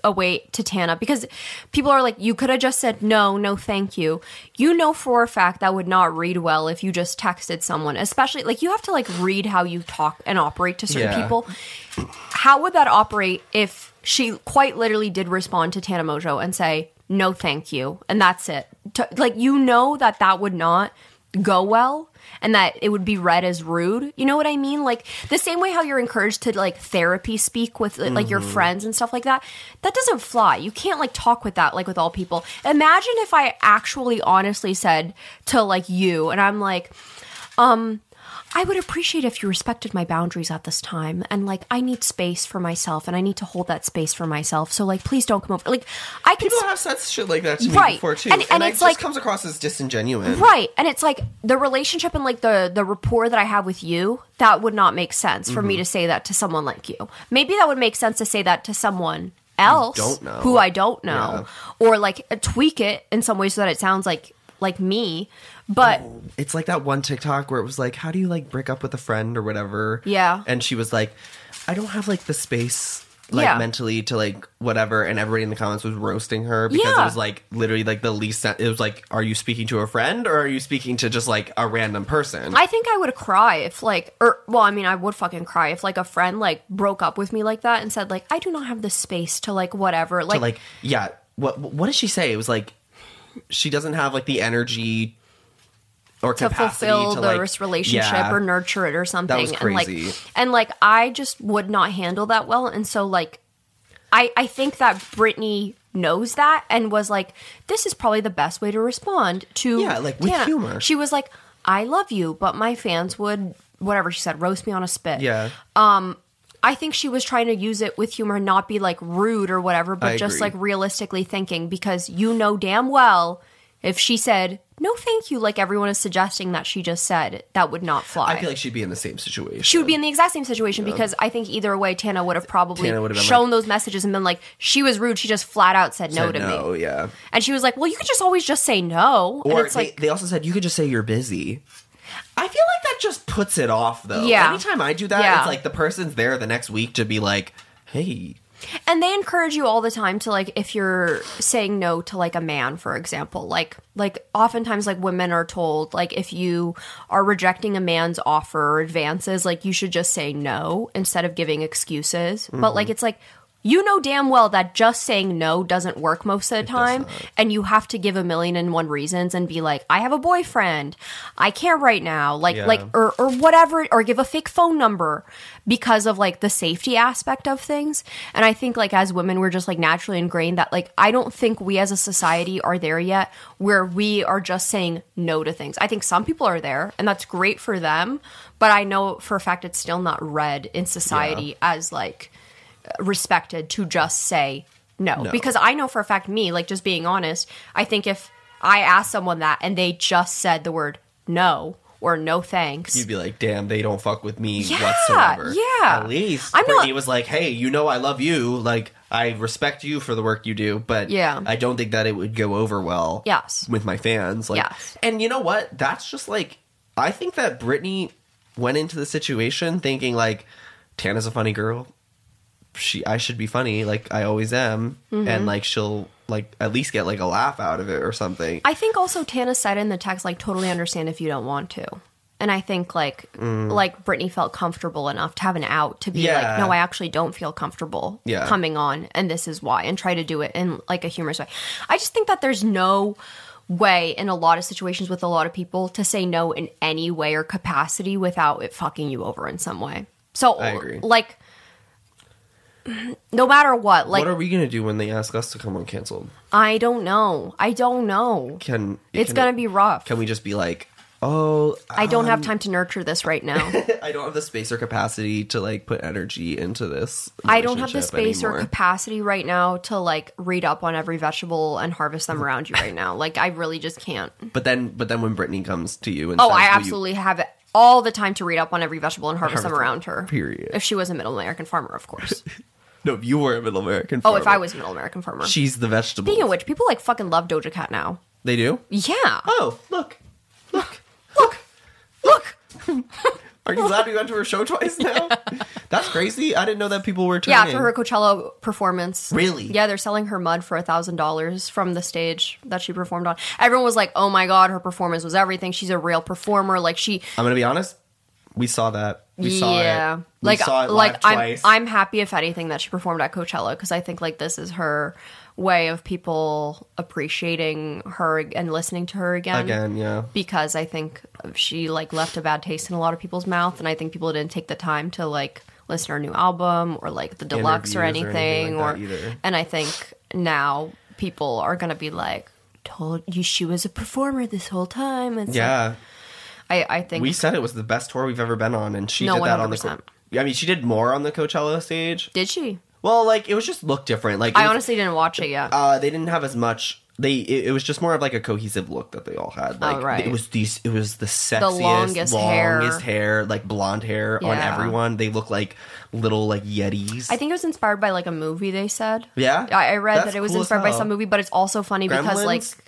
away to Tana, because people are like, you could have just said no, thank you. You know for a fact that would not read well if you just texted someone, especially like you have to like read how you talk and operate to certain Yeah. people. How would that operate if she quite literally did respond to Tana Mojo and say, no, thank you, and that's it? Like, you know that would not go well, and that it would be read as rude. You know what I mean? Like, the same way how you're encouraged to, like, therapy speak with, like, your friends and stuff like that. That doesn't fly. You can't, like, talk with that, like, with all people. Imagine if I actually honestly said to, like, you, and I'm like, I would appreciate if you respected my boundaries at this time. And, like, I need space for myself, and I need to hold that space for myself. So, like, please don't come over. Like, I can... People have said shit like that to me Right. before, too. And it it's just like... comes across as disingenuous. Right. And it's like the relationship and like the rapport that I have with you, that would not make sense for me to say that to someone like you. Maybe that would make sense to say that to someone else who I don't know. Or like tweak it in some way so that it sounds like me. But it's like that one TikTok where it was like, how do you like break up with a friend or whatever? Yeah. And she was like, I don't have like the space like Yeah. mentally to like whatever, and everybody in the comments was roasting her because Yeah. it was like literally like the least it was like, are you speaking to a friend or are you speaking to just like a random person? I think I would cry if like, I would fucking cry if like a friend like broke up with me like that and said like, I do not have the space to like whatever. Like, to, like yeah, what did she say? It was like she doesn't have like the energy or to capacity fulfill to this relationship or nurture it or something. was crazy. And like I just would not handle that well. And so like I think that Brittany knows that and was like, this is probably the best way to respond to like with Tana. humor. She was like, I love you, but my fans would, whatever she said, roast me on a spit. Yeah. I think she was trying to use it with humor, not be like rude or whatever, but I just agree. like realistically thinking, because you know damn well if she said, no, thank you, like everyone is suggesting that she just said, that would not fly. I feel like she'd be in the same situation. She would be in the exact same situation because I think either way, Tana would have probably Tana would have been shown like- those messages and been like, she was rude. She just flat out said no Said to no, me. yeah. And she was like, well, you could just always just say no. And Or it's like, they also said you could just say you're busy. I feel like that just puts it off, though. Yeah. Anytime I do that, Yeah. it's like the person's there the next week to be like, hey. and they encourage you all the time to like, if you're saying no to like a man, for example, like oftentimes like women are told like if you are rejecting a man's offer or advances, like you should just say no instead of giving excuses. But like it's like, you know damn well that just saying no doesn't work most of the time, and you have to give 1,000,001 reasons and be like, I have a boyfriend, I can't right now, like or whatever, or give a fake phone number because of like the safety aspect of things. And I think like as women, we're just like naturally ingrained that like I don't think we as a society are there yet where we are just saying no to things. I think some people are there, and that's great for them, but I know for a fact it's still not read in society as like respected to just say no. Because I know for a fact, me, like just being honest, I think if I asked someone that and they just said the word no or no thanks, You'd be like, damn, they don't fuck with me Yeah, whatsoever. yeah. At least I'm Brittany not- was like, hey, you know I love you. Like, I respect you for the work you do, but Yeah. I don't think that it would go over well Yes. with my fans. Like, Yes. And you know what? That's just like, I think that Brittany went into the situation thinking like, Tana's a funny girl. I should be funny, like I always am, Mm-hmm. and like she'll like at least get like a laugh out of it or something. I think also Tana said in the text, like, totally understand if you don't want to. And I think like Brittany felt comfortable enough to have an out to be like, no, I actually don't feel comfortable coming on, and this is why, and try to do it in like a humorous way. I just think that there's no way in a lot of situations with a lot of people to say no in any way or capacity without it fucking you over in some way. So I agree. like, no matter what, like, What are we gonna do when they ask us to come on Canceled? I don't know. It's gonna be rough. Can we just be like, oh, I don't have time to nurture this right now. I don't have the space or capacity to like put energy into this. I don't have the relationship space or anymore. capacity right now to like read up on every vegetable and harvest them around you right now. Like I really just can't. But then when Brittany comes to you and Oh, says, I "Will you-" absolutely have all the time to read up on every vegetable and harvest them Harvest them, around her. period. If she was a Middle American farmer, of course. No, if you were a Middle American Oh, farmer. if I was a Middle American farmer. She's the vegetable. Speaking of which, people like fucking love Doja Cat now. They do? Yeah. Oh, look. Are you glad we went to her show twice now? That's crazy. I didn't know that people were Yeah, turning. after her Coachella performance. Really? Yeah, they're selling her mud for $1,000 from the stage that she performed on. Everyone was like, "Oh my god, her performance was everything. She's a real performer." Like she, I'm gonna be honest. We saw that. We saw it. We Like saw it live twice. I'm happy if anything that she performed at Coachella because I think like this is her way of people appreciating her and listening to her Again, yeah. because I think she like left a bad taste in a lot of people's mouth, and I think people didn't take the time to like listen to her new album or like the deluxe or Interviews or anything anything, like that either. and I think now people are gonna be like, "Told you she was a performer this whole time." It's Yeah. like, I think We said it was the best tour we've ever been on, and she No, did that on 100%. the. I mean, she did more on the Coachella stage. did she? Well, like it was just looked different. Like it I was- honestly didn't watch it yet. they didn't have as much. It was just more of like a cohesive look that they all had. Like right. it was the sexiest, longest hair, like blonde hair on Yeah. everyone. They look like little like yetis. I think it was inspired by like a movie. They said. Yeah? I read That's that it was cool as inspired by hell. some movie, but it's also funny because like Gremlins?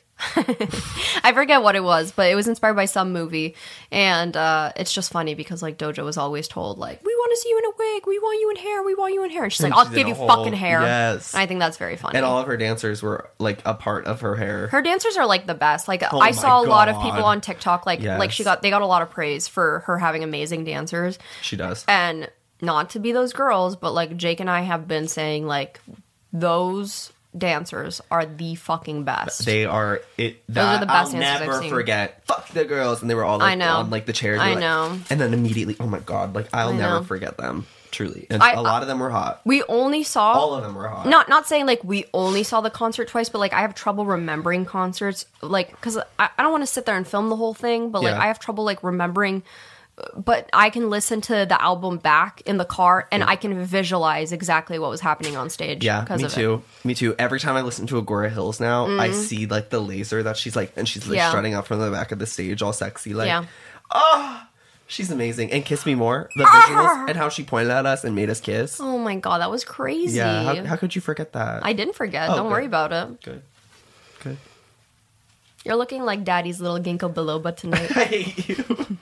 I forget what it was, but it was inspired by some movie, and it's just funny because like Doja was always told like, "We want to see you in a wig, we want you in hair, we want you in hair," and she's like, And "I'll she's in give a you whole- fucking hair." yes. And I think that's very funny. and all of her dancers were like a part of her hair. Her dancers are like the best. Like Oh I my saw a lot of God. people on TikTok like Yes. they got a lot of praise for her having amazing dancers. She does. And not to be those girls, but like Jake and I have been saying like those dancers are the fucking best. They are it. Those are the best I'll dancers I've never seen. forget. Fuck the girls, and they were all like I know. on like the chairs. I They were, like- know. And then immediately, oh my god! Like I'll I never know. forget them. Truly, and I- a lot of them were hot. We only saw All of them were hot. Not saying like we only saw the concert twice, but like I have trouble remembering concerts, like because I don't want to sit there and film the whole thing, but like Yeah. I have trouble like remembering. But I can listen to the album back in the car, and I can visualize exactly what was happening on stage. Yeah, because me of too. Me too. Every time I listen to Agora Hills now, I see like the laser that she's like, and she's like Yeah. strutting out from the back of the stage, all sexy. Like, Yeah. she's amazing. And Kiss Me More, the visuals, and how she pointed at us and made us kiss. Oh my god, that was crazy. Yeah, how could you forget that? I didn't forget. Oh, Don't good. worry about it. Good. You're looking like Daddy's little ginkgo biloba tonight. I hate you.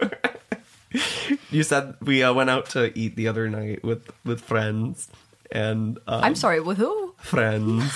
You said we went out to eat the other night with friends and I'm sorry, with who? friends,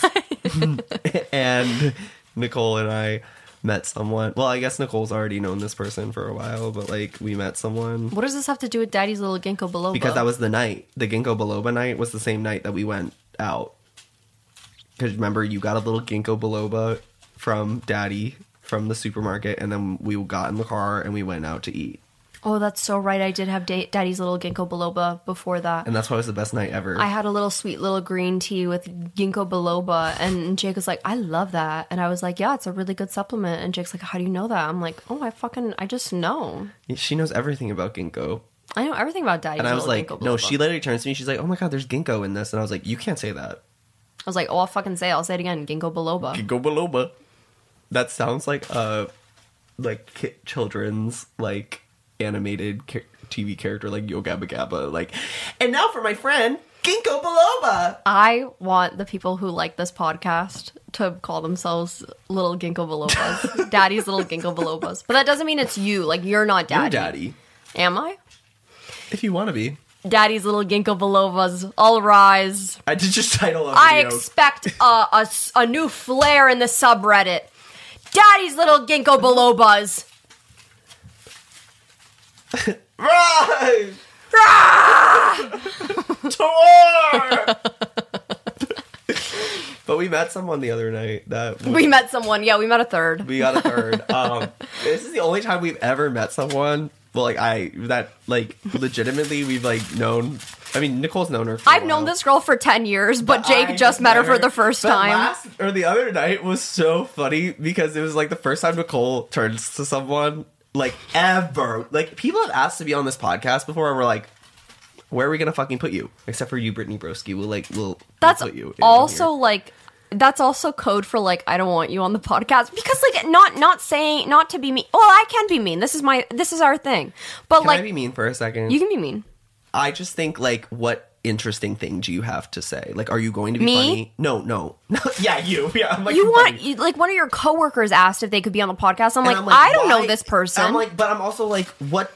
and Nicole and I met someone. Well, I guess Nicole's already known this person for a while, but like we met someone What does this have to do with Daddy's little ginkgo biloba? because that was the night. The ginkgo biloba night was the same night that we went out. Because remember, you got a little ginkgo biloba from Daddy from the supermarket, and then we got in the car and we went out to eat. Oh, that's so right. I did have Daddy's little ginkgo biloba before that. And that's why it was the best night ever. I had a little sweet little green tea with ginkgo biloba, and Jake was like, "I love that," and I was like, "Yeah, it's a really good supplement." And Jake's like, "How do you know that?" I'm like, "Oh, I just know. She knows everything about ginkgo. I know everything about Daddy's And I was little like, ginkgo no, biloba." she literally turns to me. She's like, oh my God, there's ginkgo in this. And I was like, you can't say that. I was like, "Oh, I'll fucking say it. I'll say it again. Ginkgo biloba." Ginkgo biloba. That sounds like children's like animated TV character like Yo Gabba Gabba. Like, and now for my friend, Ginkgo biloba. I want the people who like this podcast to call themselves little ginkgo bilobas. Daddy's little ginkgo bilobas. But that doesn't mean it's you. Like, you're not You're daddy. daddy. Am I? If you want to be. Daddy's little ginkgo bilobas. All rise. I did just title a I video. expect a new flair in the subreddit. Daddy's little ginkgo bilobas. Rise! To war! But we met someone the other night that We met someone. Yeah, we met a third. we got a third. This is the only time we've ever met someone. Well, like legitimately we've like known. I mean, Nicole's known her. For I've a known while. this girl for 10 years, but Jake I just met her for the first But time. The other night was so funny because it was like the first time Nicole turns to someone like ever. Like people have asked to be on this podcast before, and we're like, where are we gonna fucking put you? Except for you, Brittany Broski. We'll That's put you in also here. like that's also code for like I don't want you on the podcast because like not saying not to be mean. Well, I can be mean. This is our thing. But Can like I be mean for a second? you can be mean. I just think like what interesting thing do you have to say? Like, are you going to be Me? funny? No. Yeah, you. Yeah, I'm like You want funny. you, like one of your coworkers asked if they could be on the podcast. I'm And like, I don't know why? this person. I'm like, but I'm also like, what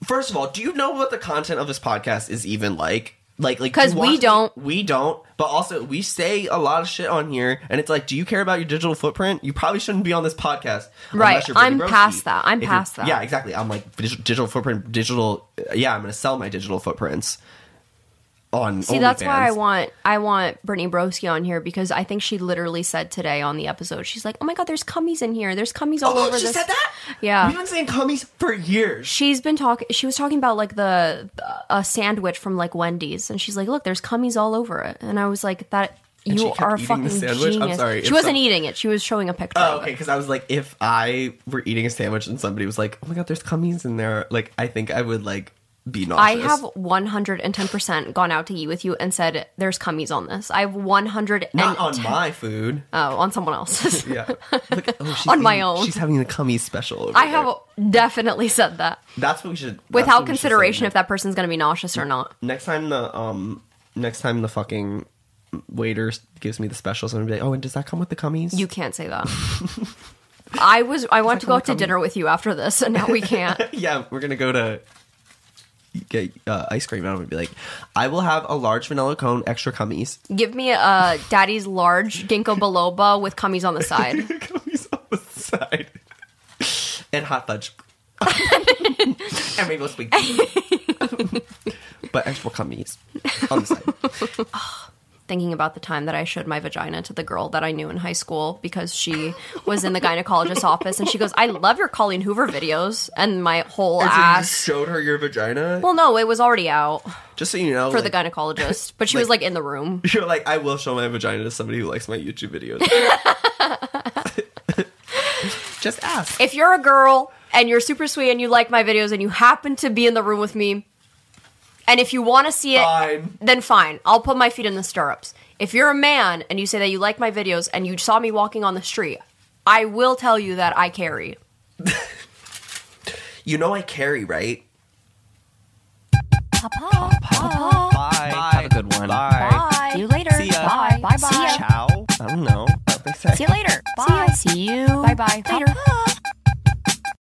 First of all, do you know what the content of this podcast is even like? Like, 'Cause we don't. We don't. But also, we say a lot of shit on here, and it's like, do you care about your digital footprint? You probably shouldn't be on this podcast. Right. unless you're Brittany I'm Broski. past that. I'm If past you're- that. Yeah, exactly. I'm like, digital footprint, yeah, I'm going to sell my digital footprints on See, that's why OnlyFans. I want Brittany Broski on here, because I think she literally said today on the episode, she's like, oh my God, there's cummies in here. There's cummies all over she this. said that? Yeah. We've been saying cummies for years. She was talking about like a sandwich from like Wendy's, and she's like, look, there's cummies all over it. And I was like, that And she you kept are a eating fucking the sandwich? I'm genius. sorry, She if wasn't eating it. She was showing a picture Oh, of okay, it. because I was like, if I were eating a sandwich and somebody was like, oh my God, there's cummies in there, like, I think I would, like, be nauseous. I have 110% gone out to eat with you and said, there's cummies on this. I have 100 Not on my food. Oh, on someone else's. Yeah. Like, oh, she's On my eating- own. She's having the cummies special over I there. have definitely said that. That's what we should... that's Without what we should consideration say. if that person's going to be nauseous or not. Next time the fucking waiter gives me the specials, I'm going to be like, oh, and does that come with the cummies? You can't say that. I want to go out to come- dinner with you after this, and now we can't. Yeah, we're going to go to get ice cream, and I'm going to be like, I will have a large vanilla cone, extra cummies. Give me a daddy's large ginkgo biloba with cummies on the side. Cummies on the side. And hot fudge. And rainbow sweet. But extra cummies on the side. Thinking about the time that I showed my vagina to the girl that I knew in high school because she was in the gynecologist's office, and she goes, I love your Colleen Hoover videos, and my whole And so ass. you showed her your vagina? Well, no, it was already out Just so you know. for like, the gynecologist, but she was like in the room. You're like, I will show my vagina to somebody who likes my YouTube videos. Just ask. If you're a girl and you're super sweet and you like my videos and you happen to be in the room with me, and if you want to see it, Fine. then fine. I'll put my feet in the stirrups. If you're a man and you say that you like my videos and you saw me walking on the street, I will tell you that I carry. You know I carry, right? Papa. Bye. Have a good one. Bye. See you later. See ya. Bye. Bye. Bye. Ciao. I don't know. What they say. See you later. Bye. See you. Bye. Bye. Later.